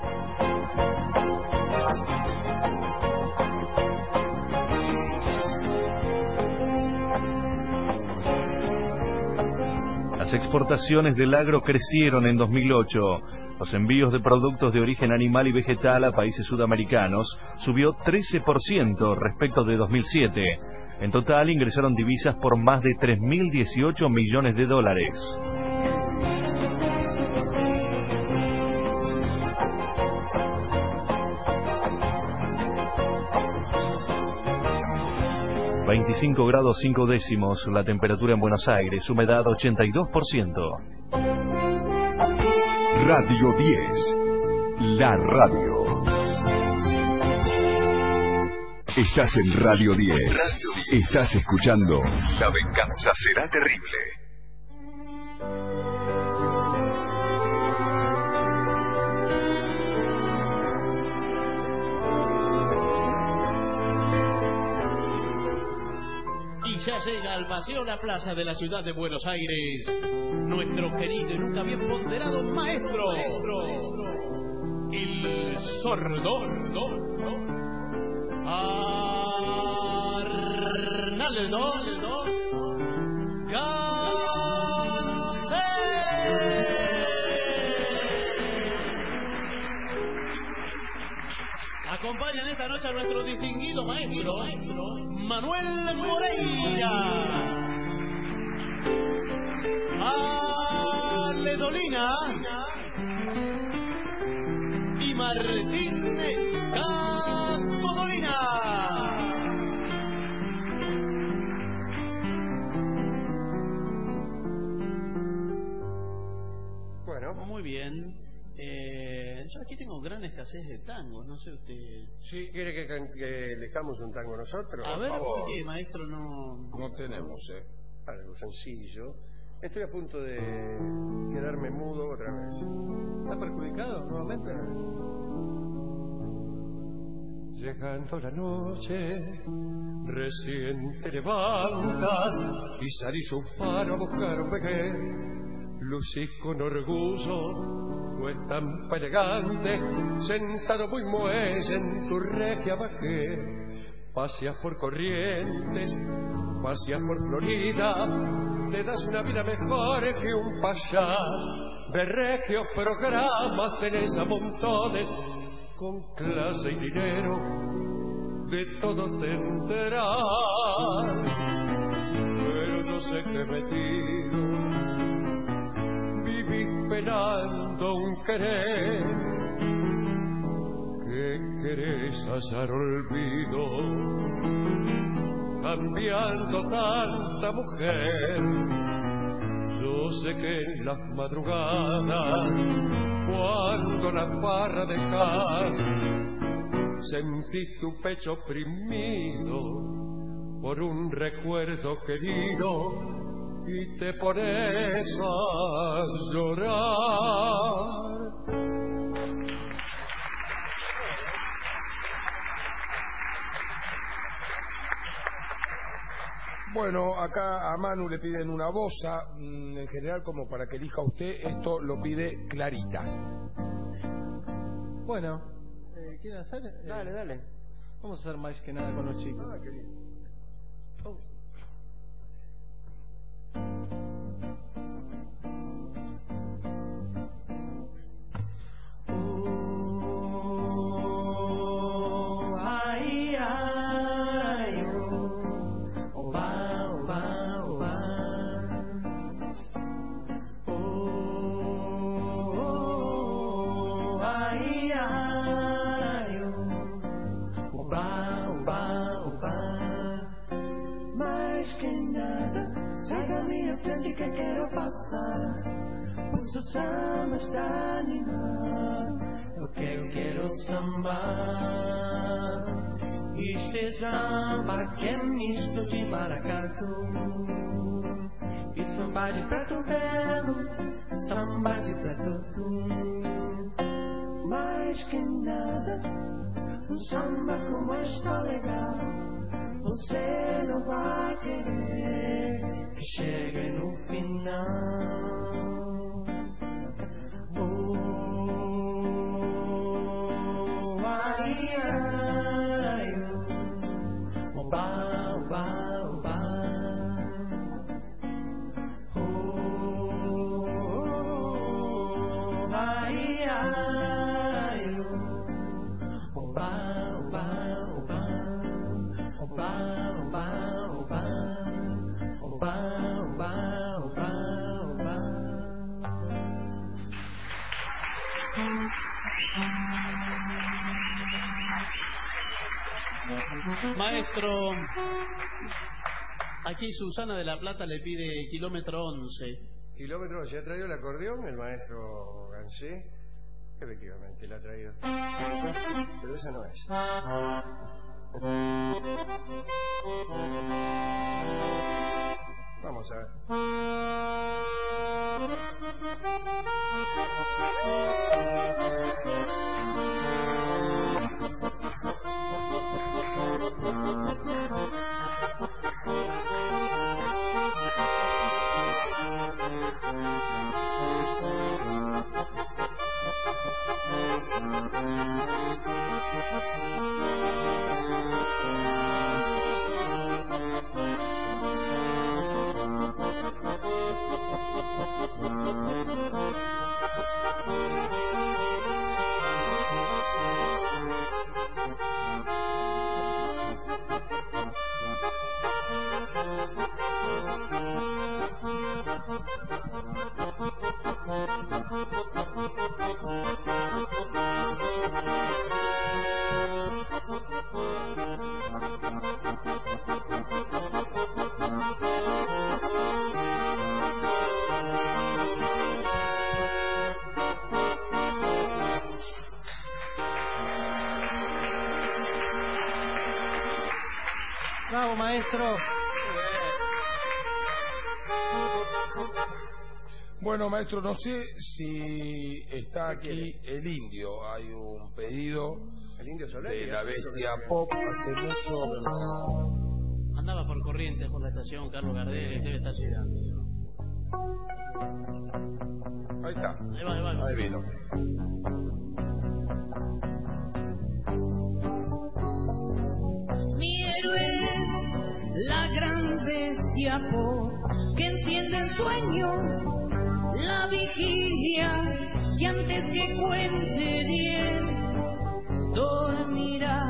Las exportaciones del agro crecieron en dos mil ocho. Los envíos de productos de origen animal y vegetal a países sudamericanos subió trece por ciento respecto de dos mil siete. En total ingresaron divisas por más de tres mil dieciocho millones de dólares. veinticinco grados cinco décimos la temperatura en Buenos Aires, humedad ochenta y dos por ciento. Radio diez. La radio. Estás en Radio diez. Estás escuchando La venganza será terrible. Y ya llega al Paseo La Plaza de la ciudad de Buenos Aires nuestro querido y nunca bien ponderado maestro, el sordo Arnaldo Acompañan esta noche a nuestro distinguido maestro Manuel Moreira, Ale Dolina aquí tengo gran escasez de tangos, no sé usted. Sí, ¿quiere que, can- que lejamos un tango nosotros? A Por ver, favor. ¿qué, maestro? No. No tenemos, ¿eh? Algo sencillo. Estoy a punto de quedarme mudo otra vez. ¿Está perjudicado nuevamente? Llegando la noche, recién te levantas y salís un faro a buscar un vegué. Lucís con orgullo tu estampa elegante, sentado muy muelle en tu regia bajé. Paseas por Corrientes, paseas por Florida, te das una vida mejor que un payá. De regios programas tenés a montones, con clase y dinero, de todo te enterás. Pero yo sé que metido vivís penando un querer, que querés hallar olvido, cambiando tanta mujer. Yo sé que en las madrugadas, cuando la farra dejas, sentís tu pecho oprimido por un recuerdo querido y te pones a llorar. Bueno, acá a Manu le piden una bossa, mm, en general como para que elija usted, esto lo pide Clarita. Bueno, eh, ¿quiere hacer? Eh, Dale, dale. Vamos a hacer más que nada con los chicos. Ah, qué lindo. Ai, ai, oh, oba, oba, oba. Oh, oh, ai, ai, oh, oba, oba, oba. Mais que nada, sai da minha frente que quero passar. Pois o samba está animado, eu quero, quero sambar. Isto é samba que é misto de maracatu e samba de preto belo, samba de preto tu. Mais que nada, um samba como está legal, você não vai querer que chegue no final. Oh, ai, ai, oh, oba, oba, oba. Oh, ai, ai, oh, oba, oba, oba. Oba, oba, oba. Oba, oba, oba, oba. Maestro, aquí Susana de la Plata le pide kilómetro once. Kilómetro, ¿se ha traído el acordeón el maestro Gansé? Efectivamente, la ha traído. Pero esa no es. Vamos a ver. Bravo, maestro. Bueno, maestro, no sé si está aquí el indio. Hay un pedido ¿El indio Soler? de la bestia pop hace mucho. Andaba por Corrientes, por la estación Carlos Gardel, debe estar llegando. Ahí está. Ahí va, ahí va. Ahí vino. Mi héroe es la gran bestia pop que enciende el sueño, la vigilia que antes que cuente diez dormirá.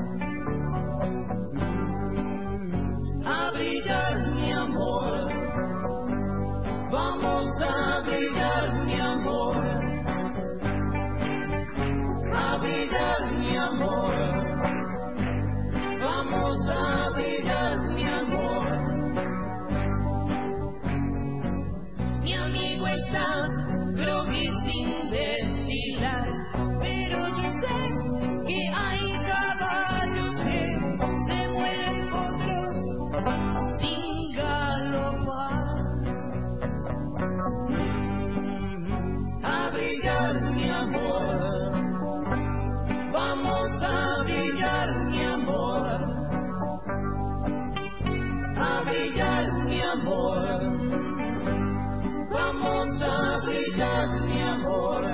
A brillar mi amor, vamos a brillar mi amor, a brillar mi amor, vamos a brillar mi amor. Mi amigo está groggy sin destilar, pero yo sé que hay caballos que se mueren otros sin galopar. A brillar mi amor, vamos a brillar mi amor, a brillar mi amor, vamos a brillar mi amor.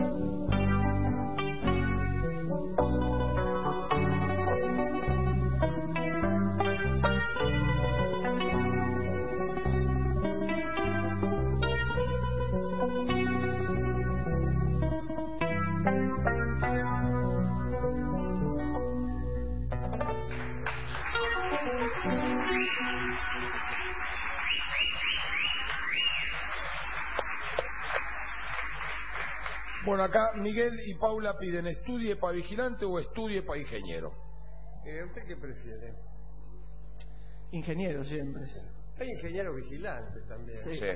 Bueno, acá Miguel y Paula piden estudie para vigilante o estudie para ingeniero. Eh, ¿Usted qué prefiere? Ingeniero siempre. Hay ingenieros vigilantes también. Sí. Sí.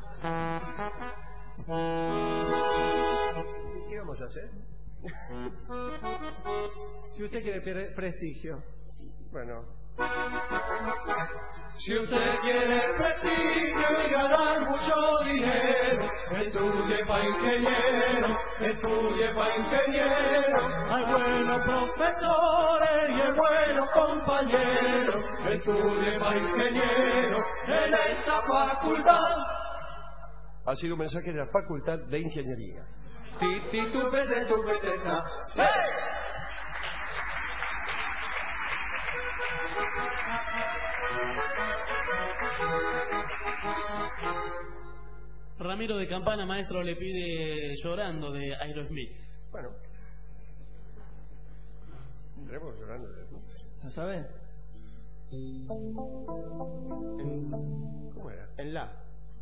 ¿Qué vamos a hacer? Si usted quiere pre- prestigio. Bueno, Si usted quiere prestigio y ganar mucho dinero, estudie pa' ingeniero, estudie pa' ingeniero. Hay buenos profesores y hay buenos compañeros, estudie pa' ingeniero en esta facultad. ha sido un mensaje de la Facultad de Ingeniería. Ti, ti, tu, vete, tu, vete, ta. ¡Sí! Ramiro de Campana, maestro, le pide Llorando de Aerosmith. Bueno, entremos llorando. ¿Lo sabe? ¿Cómo era? En la.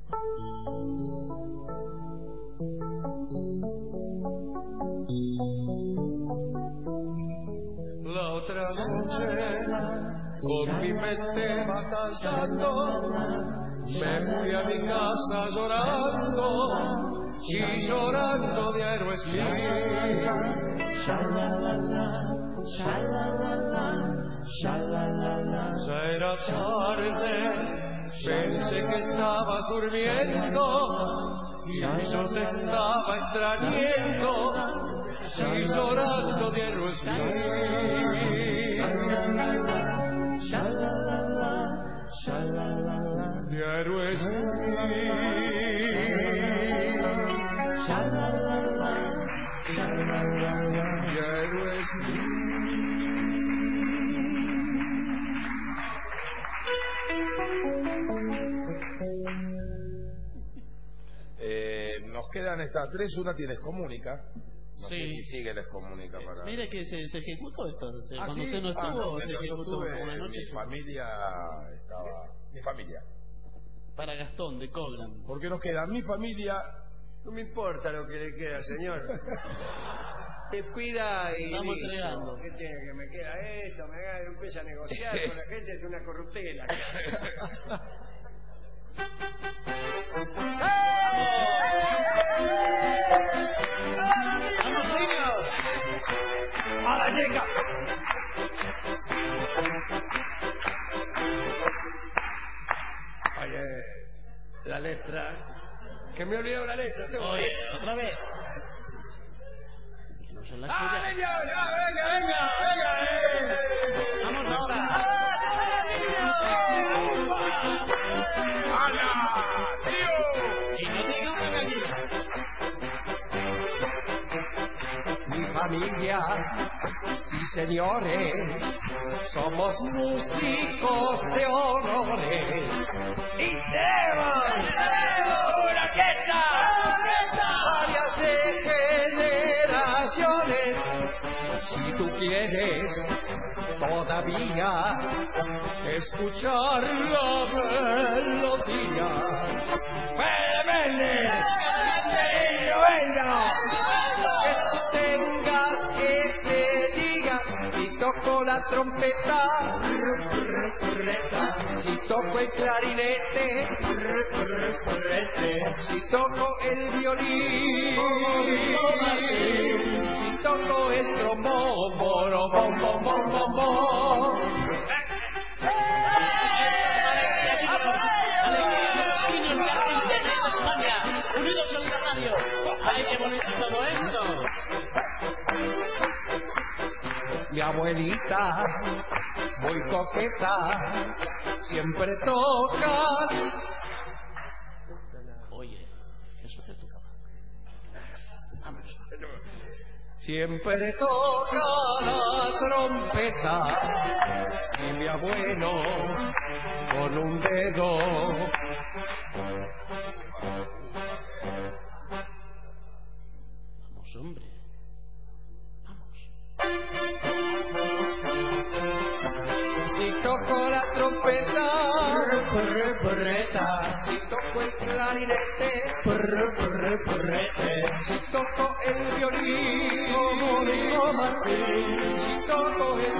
La otra noche con mi mente batallando me fui a mi casa llorando y llorando de Aerosmith. Ya era tarde, pensé que estabas durmiendo y yo te estaba extrañando y llorando de Aerosmith. De Eh, nos quedan estas tres, una tienes comunica. No Sí. sé si sigue les comunica para. Mire que se, se ejecutó esto. Se- Ah, cuando ¿sí? usted no Ah, estuvo, no, se mientras yo ejecutó estuve, una noche mi se- familia estaba. Mi familia. para Gastón de Cobran. Porque nos queda mi familia. No me importa lo que le queda, señor. Te cuida y Estamos listo. entregando. ¿Qué tiene que me queda esto? Me haga- empieza a negociar con la gente, es una corruptela. ¡A la llega! letra. Que me olvidó la letra. Oye, otra vez. No son las ¡Ah, tuyas. venga, venga, venga, venga! venga. Vamos ahora. ¡Ana! ¡Tío! Y no digas Mi familia, sí señores, somos músicos de honores. Y tenemos, tenemos una orquesta, varias de generaciones. Si tú quieres todavía escuchar la melodía, ¡vele, vele! ¡Venga! Que tú tengas que se diga si toco la trompeta, si toco el clarinete, si toco el violín, si toco el trombón, bom, bom, bom, bom, bom, bom. Unidos en la radio. ¡Ay, qué bonito todo esto! Mi abuelita, muy coqueta, siempre toca. Oye, eso te tocaba. Vamos. Siempre toca la trompeta y mi abuelo con un dedo. Vamos, hombre. Vamos. Si toco la trompeta, si toco el clarinete, si toco el violín, si toco el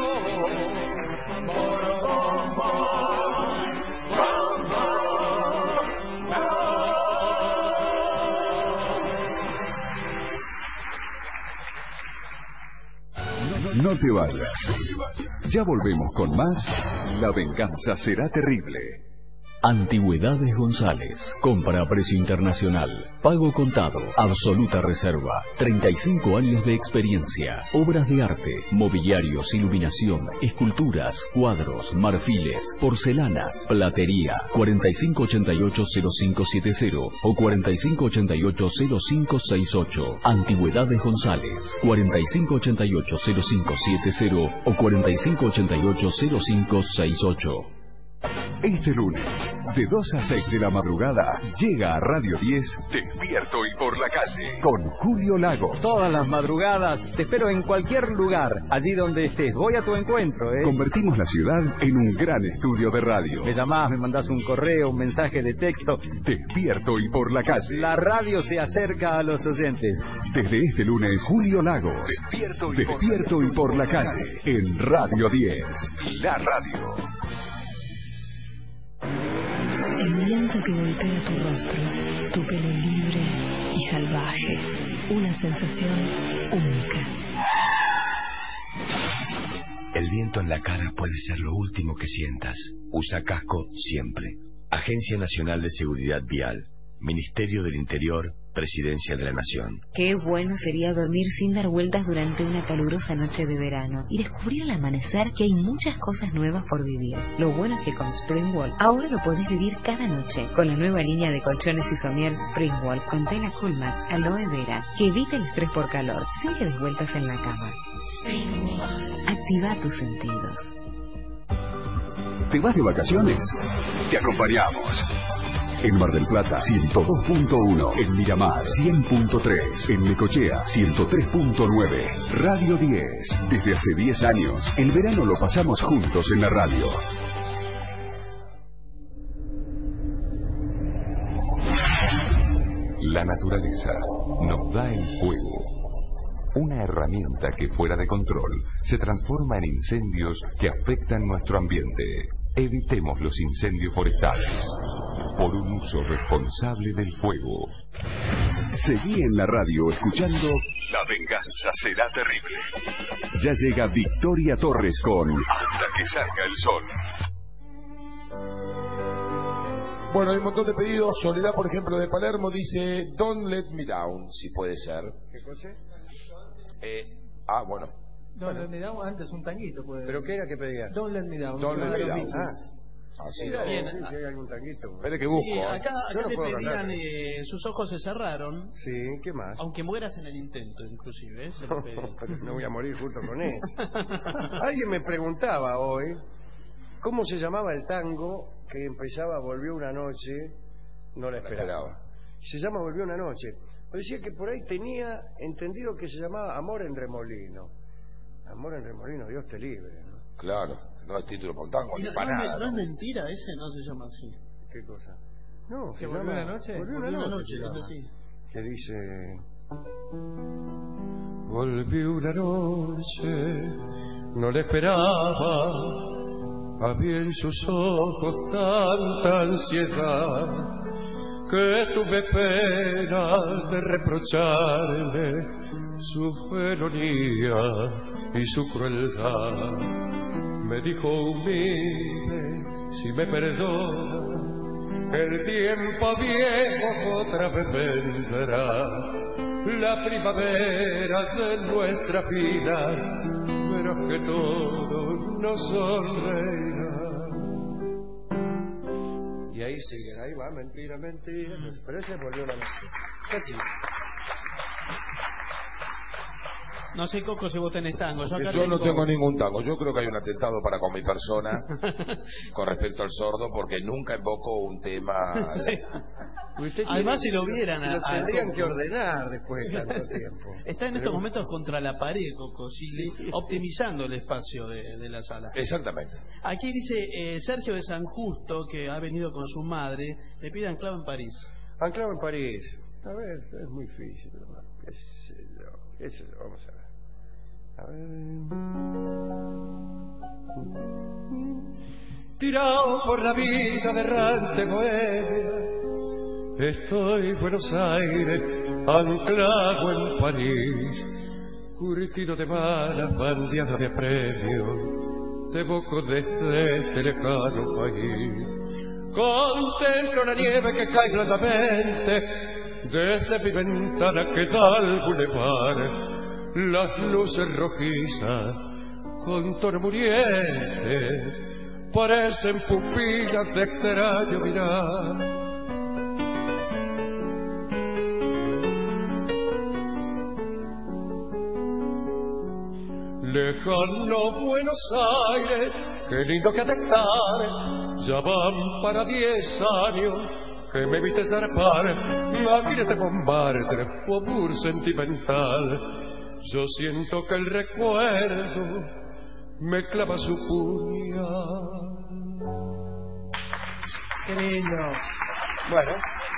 No te vayas. Ya volvemos con más. La venganza será terrible. Antigüedades González. Compra a precio internacional. Pago contado. Absoluta reserva. treinta y cinco años de experiencia. Obras de arte, mobiliarios, iluminación, esculturas, cuadros, marfiles, porcelanas, platería. cuarenta y cinco ochenta y ocho cero cinco siete cero o cuarenta y cinco ochenta y ocho cero cinco seis ocho. Antigüedades González. cuarenta y cinco ochenta y ocho cero cinco siete cero o cuarenta y cinco ochenta y ocho cero cinco seis ocho. Este lunes, de dos a seis de la madrugada, llega a Radio diez, Despierto y por la calle, con Julio Lagos. Todas las madrugadas te espero en cualquier lugar, allí donde estés. Voy a tu encuentro, ¿eh? Convertimos la ciudad en un gran estudio de radio. Me llamás, me mandás un correo, un mensaje de texto. Despierto y por la calle. La radio se acerca a los oyentes. Desde este lunes, Julio Lagos. Despierto y, Despierto por, y por la calle, en Radio diez, la radio. El viento que golpea tu rostro, tu pelo libre y salvaje, una sensación única. El viento en la cara puede ser lo último que sientas. Usa casco siempre. Agencia Nacional de Seguridad Vial, Ministerio del Interior, Presidencia de la Nación. Qué bueno sería dormir sin dar vueltas durante una calurosa noche de verano y descubrir al amanecer que hay muchas cosas nuevas por vivir. Lo bueno es que con Springwall ahora lo podés vivir cada noche con la nueva línea de colchones y somieres Springwall con tela Coolmax Aloe Vera que evita el estrés por calor sin que des vueltas en la cama. Activa tus sentidos. ¿Te vas de vacaciones? Te acompañamos. En Mar del Plata, ciento dos punto uno. En Miramar, cien punto tres. En Necochea, ciento tres punto nueve. Radio diez. Desde hace diez años, el verano lo pasamos juntos en la radio. La naturaleza nos da el fuego. Una herramienta que fuera de control se transforma en incendios que afectan nuestro ambiente. Evitemos los incendios forestales por un uso responsable del fuego. Seguí en la radio escuchando La venganza será terrible. Ya llega Victoria Torres con Hasta que salga el sol. Bueno, hay un montón de pedidos. Soledad, por ejemplo, de Palermo, dice Don't Let Me Down, si puede ser. ¿Qué cosa? Eh, ah, bueno. Don't Let Me Down, antes un tanguito. Puede... ¿Pero qué era que pedía? Don't Let Me Down. Don't Let Me Down. Ah. Así Sí, no. bien, si hay algún tanguito. Espere que busco. Sí, ¿eh? acá, Yo acá no le puedo pedían, ganar. eh, sus ojos se cerraron. Sí, ¿qué más? Aunque mueras en el intento, inclusive. ¿eh? Se lo pedí. Pero me voy a morir junto con él. Alguien me preguntaba hoy cómo se llamaba el tango que empezaba Volvió una noche, no la esperaba. Se llama Volvió una noche. Me decía que por ahí tenía entendido que se llamaba Amor en Remolino. Amor en Remolino, Dios te libre, ¿no? Claro, no es título para un tango, Y ni no, para no, nada. no es mentira, ese no se llama así. ¿Qué cosa? No, ¿Que se volvió llama una noche? Volvió una Volvió una noche, noche, se es llama. así. Que dice: Volví una noche, no le esperaba, había en sus ojos tanta ansiedad que tuve pena de reprocharle su felonía y su crueldad. Me dijo humilde, si me perdona, el tiempo viejo otra vez vendrá, la primavera de nuestra vida, pero que todo nos sonreirá. Y ahí sigue, ahí va, mentira, mentira, pero ese volvió la noche. Casi. No sé, Coco, si vos tenés tango. Yo, acá Yo no tengo- tengo ningún tango. Yo creo que hay un atentado para con mi persona con respecto al sordo, porque nunca invoco un tema. Sí. Además, si lo vieran a- Lo a tendrían Coco. que ordenar después de tanto tiempo. Está en estos Pero- momentos contra la pared, Coco, sí, optimizando el espacio de, de la sala. Exactamente. Aquí dice eh, Sergio de San Justo, que ha venido con su madre, le pide Anclado en París. Anclado en París. A ver, es muy difícil, ¿no? ¿Qué sé yo? ¿Qué sé yo? Vamos a ver. A ver. Tirado por la vida de errante bohemia, estoy en Buenos Aires, anclado en París, curtido de balas, bandeado de premios, te evoco desde este lejano país. Contemplo la nieve que cae blandamente desde mi ventana que da al bulevar, las luces rojizas con tono muriente parecen pupilas de extraño mirar. Lejano Buenos Aires, qué lindo que detectar, ya van para diez años que me viste zarpar, aquí te bombardé, amor sentimental, yo siento que el recuerdo me clava su puñal. Qué lindo. Bueno.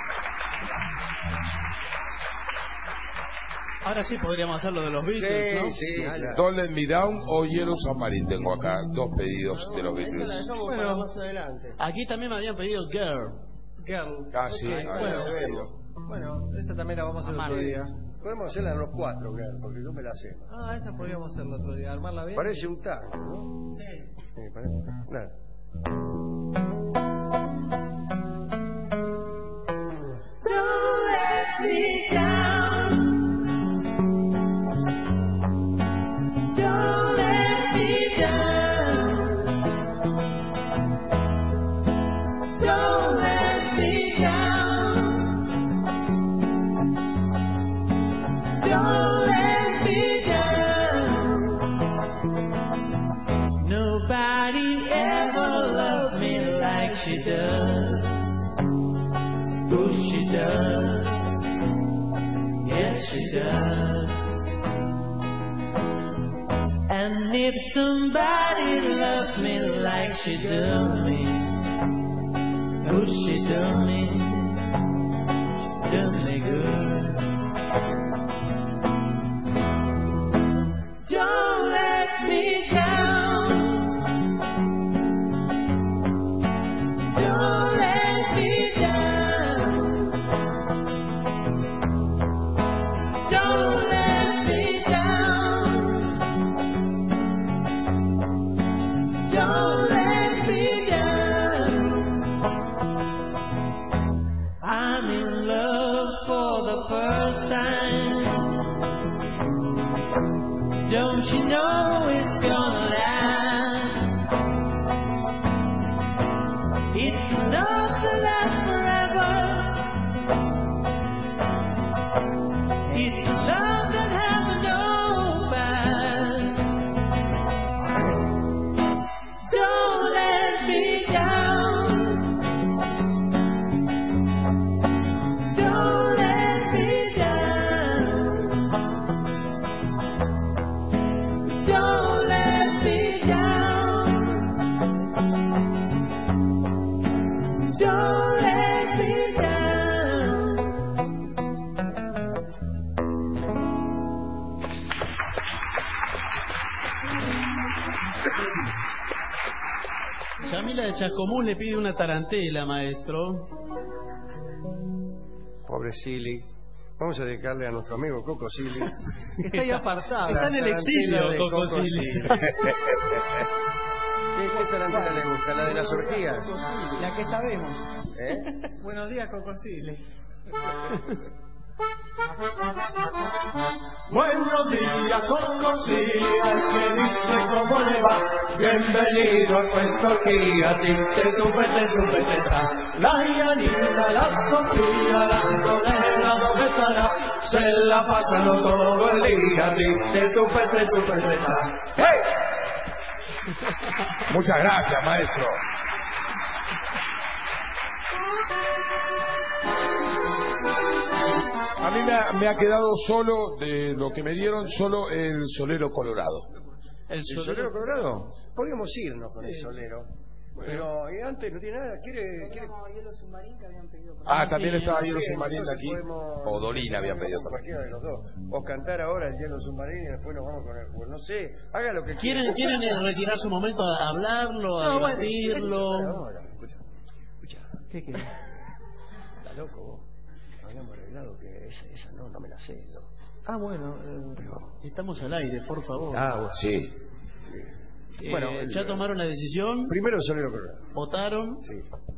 Ahora sí podríamos hacer lo de los Beatles, ¿no? Sí, claro. Don't Let Me Down o Yellow Submarine tengo acá, dos pedidos de los Esa la Beatles. dejamos para más adelante. Aquí también me habían pedido Girl. Girl. Ah, sí, Ok, ah, bueno, Acevedo. bueno, esa también la vamos a hacer otro Sí. día. Podemos hacerla los cuatro, Ger, porque yo me la sé. Ah, esa podríamos hacerla otro día. Armarla bien. Parece un tango, ¿no? Sí. Sí, parece. Claro. Don't let me down. Don't let me down. Don't let me down. Don't let me down. Nobody ever loved me like she does. Oh, she does. Yes, she does. And if somebody loved me like she does me, oh, she does me, does me good. Don't let me down. Don't let me down. Don't let me down. Don't let me down. Yamila de Chascomús le pide una tarantela, maestro. Pobre Silly. Vamos a dedicarle a nuestro amigo Coco Silly. Está ahí apartado. Está en el exilio, de Coco Coco Silly. Silly. ¿Qué, qué tarantela le gusta? ¿La de las orgías? La que sabemos. ¿Eh? Buenos días, Cocosile. Buenos días, Cocosile, que dice cómo le va. Bienvenido a nuestra orgía, tinte, tupete, tupete, ta. La Yanina, la Sofía, la Antonella, donde estará. Se la pasan todo el día, tinte, tupete, tupete, ta. ¡Hey! Muchas gracias, maestro. A mí me ha, me ha quedado solo, de lo que me dieron, solo el solero colorado. ¿El solero colorado? Podríamos irnos con el solero. Pero y antes no tiene nada. ¿Quiere, quiere... hielo submarino que habían pedido. Ah, también Sí, estaba hielo bien, submarino entonces aquí. podemos- O Dolina había pedido también. Cualquiera de los dos. O cantar ahora el hielo submarino y después nos vamos con el juego. No sé, haga lo que ¿Quieren, quiera. quieren eh, retirarse un momento a hablarlo, a No, bueno, decirlo? ahora, escucha, escucha. ¿Qué querés? Está loco vos. Habíamos arreglado que esa, esa no, no me la sé. No. Ah, bueno. Eh, Estamos al aire, por favor. Ah, bueno. Sí. Eh, bueno, ¿ya el- tomaron la decisión? Primero el solero colorado. ¿Votaron? Sí.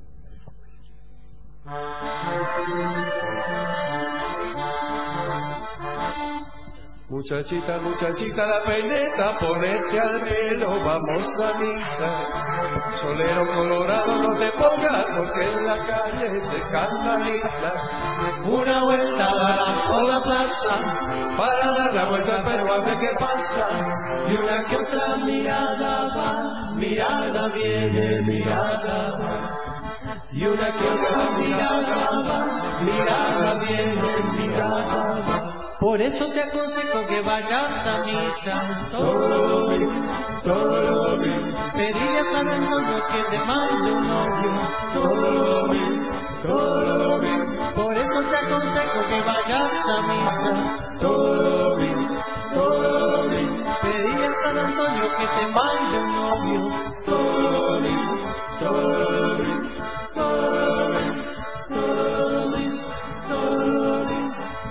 Muchachita, muchachita, la peineta, ponete al pelo, vamos a misa. Solero colorado, no te pongas, porque en la calle se escandaliza. Una vuelta dará por la plaza, para dar la vuelta, pero a ver qué pasa. Y una que otra mirada va, mirada viene, mirada va. Y una que otra mirada va, mirada viene, mirada va. Por eso te aconsejo que vayas a misa. Todo bien, todo bien. Pedirle a San Antonio que te mande un novio. Todo bien, todo bien. Por eso te aconsejo que vayas a misa. Todo bien, todo bien. Pedirle a San Antonio que te mande un novio. Todo bien, todo bien, todo bien, todo bien, todo bien.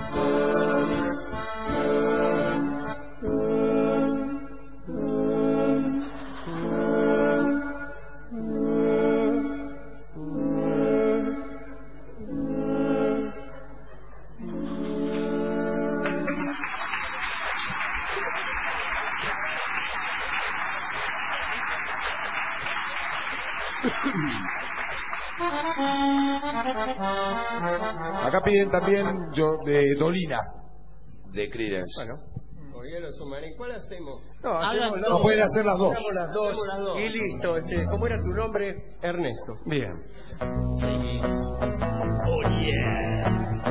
Acá piden también yo, de Dolina, de Creedence. Bueno. O hielo submarino. ¿Cuál hacemos? No, Hagan hacemos dos. No pueden hacer las dos. Hagamos las dos. Hagamos las dos. Y listo. Este, ¿cómo era tu nombre? Ernesto. Bien. Sí. Oh yeah.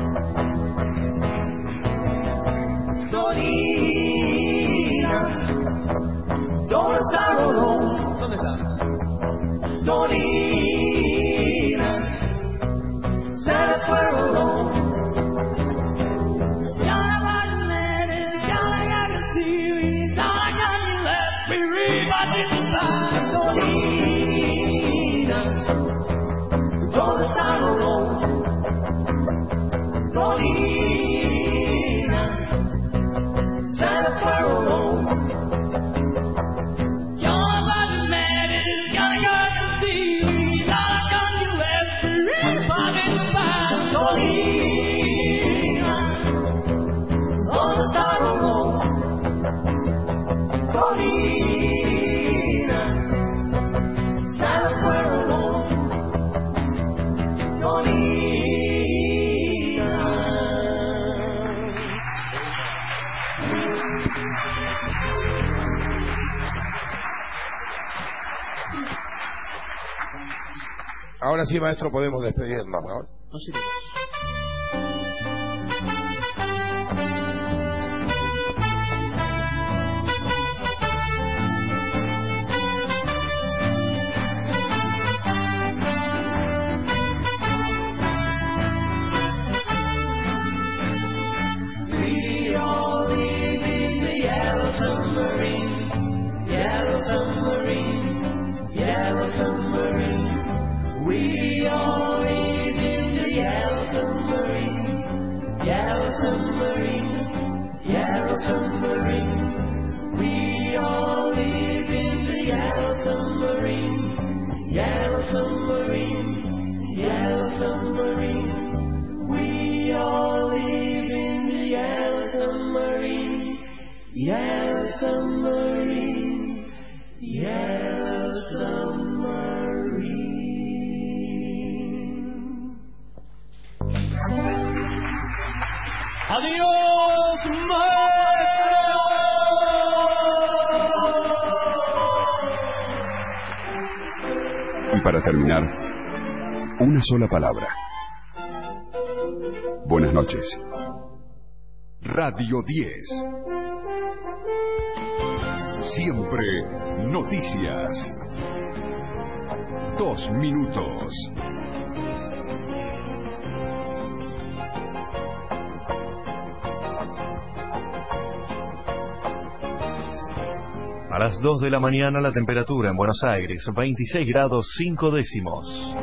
Dolina, ¿dónde está Rolón? ¿Dónde está? Dolina, se le fue Rolón. Y'all got the ladies, y'all got the series, y'all got the left me read my little Dolina, ¿dónde está Rolón? Dolina, se le fue Rolón. Y'all got the ladies, y'all got the series, y'all got the left me read my little Dolina, ¿dónde está Rolón? Dolina, se le fue Rolón. Dolina. Ahora sí, maestro, podemos despedirnos, ¿no? No sirve. We all live in the yellow submarine, yellow submarine. submarine, yellow submarine, yellow submarine. We all live in the yellow submarine, yellow submarine, yellow submarine. Adiós, Y para terminar, una sola palabra. Buenas noches. Radio diez. Siempre noticias. Dos minutos. A las dos de la mañana la temperatura en Buenos Aires, veintiséis grados cinco décimos.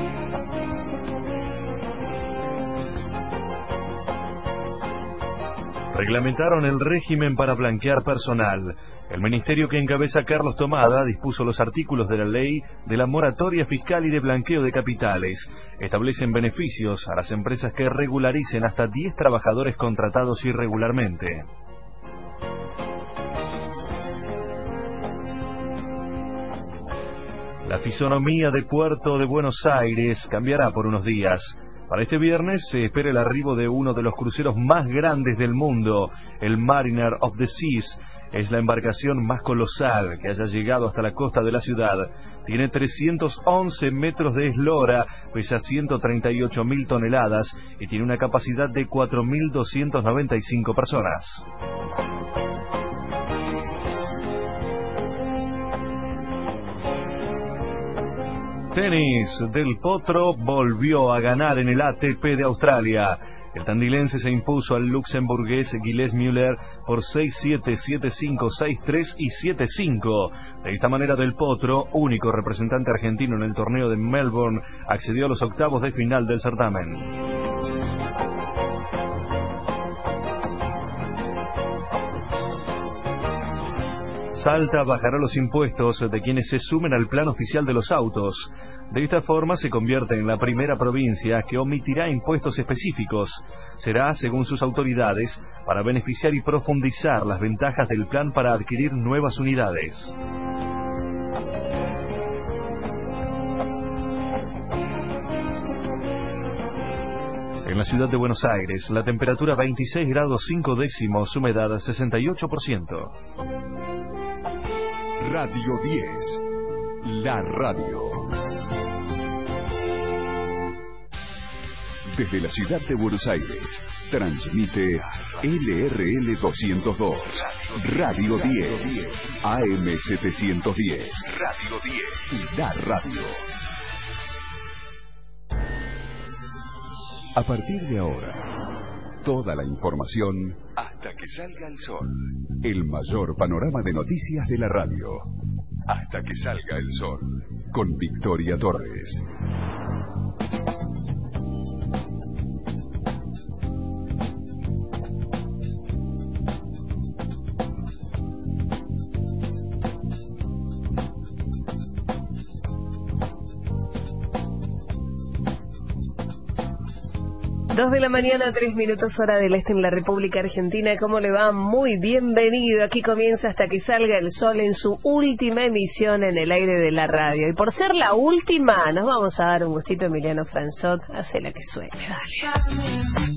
Reglamentaron el régimen para blanquear personal. El ministerio que encabeza Carlos Tomada dispuso los artículos de la ley de la moratoria fiscal y de blanqueo de capitales. Establecen beneficios a las empresas que regularicen hasta diez trabajadores contratados irregularmente. La fisonomía de Puerto de Buenos Aires cambiará por unos días. Para este viernes se espera el arribo de uno de los cruceros más grandes del mundo, el Mariner of the Seas. Es la embarcación más colosal que haya llegado hasta la costa de la ciudad. Tiene trescientos once metros de eslora, pesa ciento treinta y ocho mil toneladas y tiene una capacidad de cuatro mil doscientas noventa y cinco personas. Tenis, Del Potro volvió a ganar en el A T P de Australia. El tandilense se impuso al luxemburgués Gilles Müller por seis siete, siete cinco, seis tres y siete cinco. De esta manera Del Potro, único representante argentino en el torneo de Melbourne, accedió a los octavos de final del certamen. Salta bajará los impuestos de quienes se sumen al plan oficial de los autos. De esta forma se convierte en la primera provincia que omitirá impuestos específicos. Será, según sus autoridades, para beneficiar y profundizar las ventajas del plan para adquirir nuevas unidades. En la ciudad de Buenos Aires, la temperatura veintiséis grados cinco décimos, humedad sesenta y ocho por ciento. Radio diez, la radio. Desde la ciudad de Buenos Aires, transmite L R L doscientos dos, Radio diez, A M setecientos diez, Radio diez, la radio. A partir de ahora, toda la información hasta que salga el sol. El mayor panorama de noticias de la radio. Hasta que salga el sol. Con Victoria Torres. Dos de la mañana, tres minutos hora del este en la República Argentina. ¿Cómo le va? Muy bienvenido. Aquí comienza Hasta que salga el sol en su última emisión en el aire de la radio. Y por ser la última, nos vamos a dar un gustito. Emiliano Franzot, hace la que suene, dale.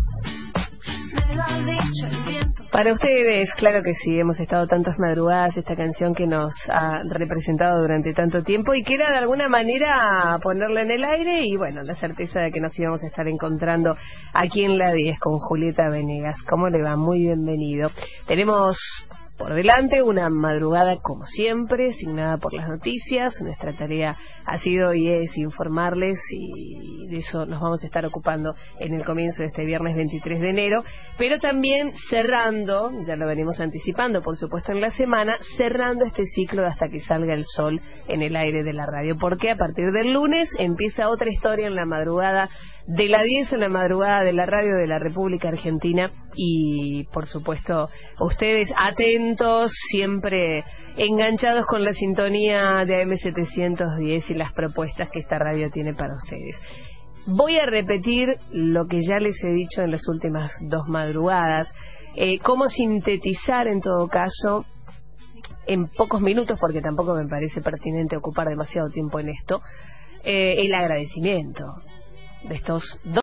Para ustedes, claro que sí, hemos estado tantas madrugadas, esta canción que nos ha representado durante tanto tiempo y que era de alguna manera ponerla en el aire y bueno, la certeza de que nos íbamos a estar encontrando aquí en la diez con Julieta Venegas. ¿Cómo le va? Muy bienvenido. Tenemos por delante una madrugada como siempre, signada por las noticias. Nuestra tarea ha sido y es informarles y de eso nos vamos a estar ocupando en el comienzo de este viernes veintitrés de enero, pero también cerrando, ya lo venimos anticipando por supuesto en la semana, cerrando este ciclo de Hasta que salga el sol en el aire de la radio, porque a partir del lunes empieza otra historia en la madrugada de la diez en la madrugada de la radio de la República Argentina. Y por supuesto ustedes atentos, siempre enganchados con la sintonía de A M setecientos diez y las propuestas que esta radio tiene para ustedes. Voy a repetir lo que ya les he dicho en las últimas dos madrugadas, eh, cómo sintetizar en todo caso en pocos minutos, porque tampoco me parece pertinente ocupar demasiado tiempo en esto, eh, el agradecimiento de estos dos